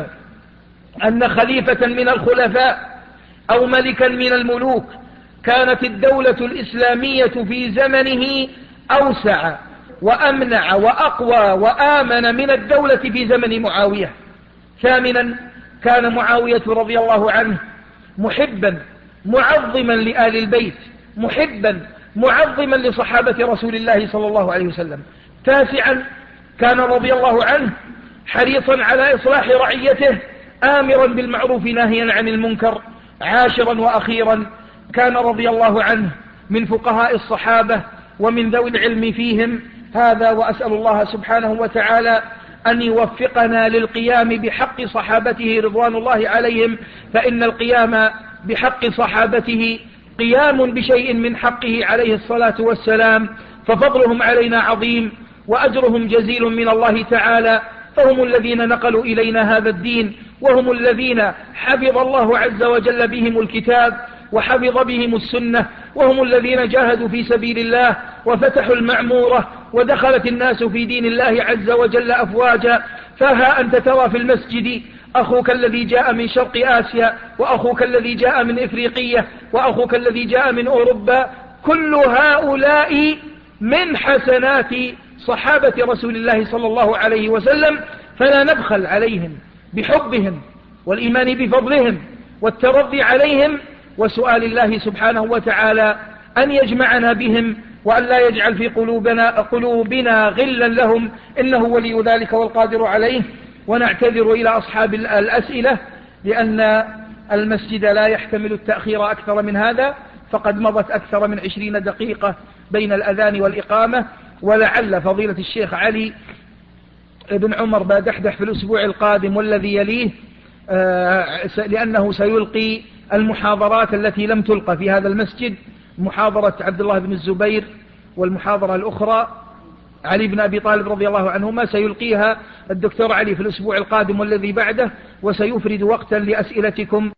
أن خليفة من الخلفاء أو ملكا من الملوك كانت الدولة الإسلامية في زمنه أوسع وأمنع وأقوى وآمن من الدولة في زمن معاوية. ثامنا، كان معاوية رضي الله عنه محبا معظما لآل البيت، محبا معظما لصحابة رسول الله صلى الله عليه وسلم. تاسعا، كان رضي الله عنه حريصا على إصلاح رعيته، آمرا بالمعروف ناهيا عن المنكر. عاشرا وأخيرا، كان رضي الله عنه من فقهاء الصحابة ومن ذوي العلم فيهم. هذا وأسأل الله سبحانه وتعالى أن يوفقنا للقيام بحق صحابته رضوان الله عليهم، فإن القيام بحق صحابته قيام بشيء من حقه عليه الصلاة والسلام، ففضلهم علينا عظيم وأجرهم جزيل من الله تعالى، فهم الذين نقلوا إلينا هذا الدين، وهم الذين حفظ الله عز وجل بهم الكتاب وحفظ بهم السنة، وهم الذين جاهدوا في سبيل الله وفتحوا المعمورة ودخلت الناس في دين الله عز وجل أفواجا. فها أنت ترى في المسجد أخوك الذي جاء من شرق آسيا، وأخوك الذي جاء من إفريقية، وأخوك الذي جاء من أوروبا، كل هؤلاء من حسنات صحابة رسول الله صلى الله عليه وسلم، فلا نبخل عليهم بحبهم والإيمان بفضلهم والترضي عليهم، وسؤال الله سبحانه وتعالى أن يجمعنا بهم وأن لا يجعل في قلوبنا, قلوبنا غلا لهم، إنه ولي ذلك والقادر عليه. ونعتذر إلى أصحاب الأسئلة لأن المسجد لا يحتمل التأخير أكثر من هذا، فقد مضت أكثر من عشرين دقيقة بين الأذان والإقامة، ولعل فضيلة الشيخ علي بن عمر بادحدح في الأسبوع القادم والذي يليه، لأنه سيلقي المحاضرات التي لم تلقى في هذا المسجد، محاضرة عبد الله بن الزبير، والمحاضرة الأخرى علي بن أبي طالب رضي الله عنهما سيلقيها الدكتور علي في الأسبوع القادم والذي بعده، وسيفرد وقتا لأسئلتكم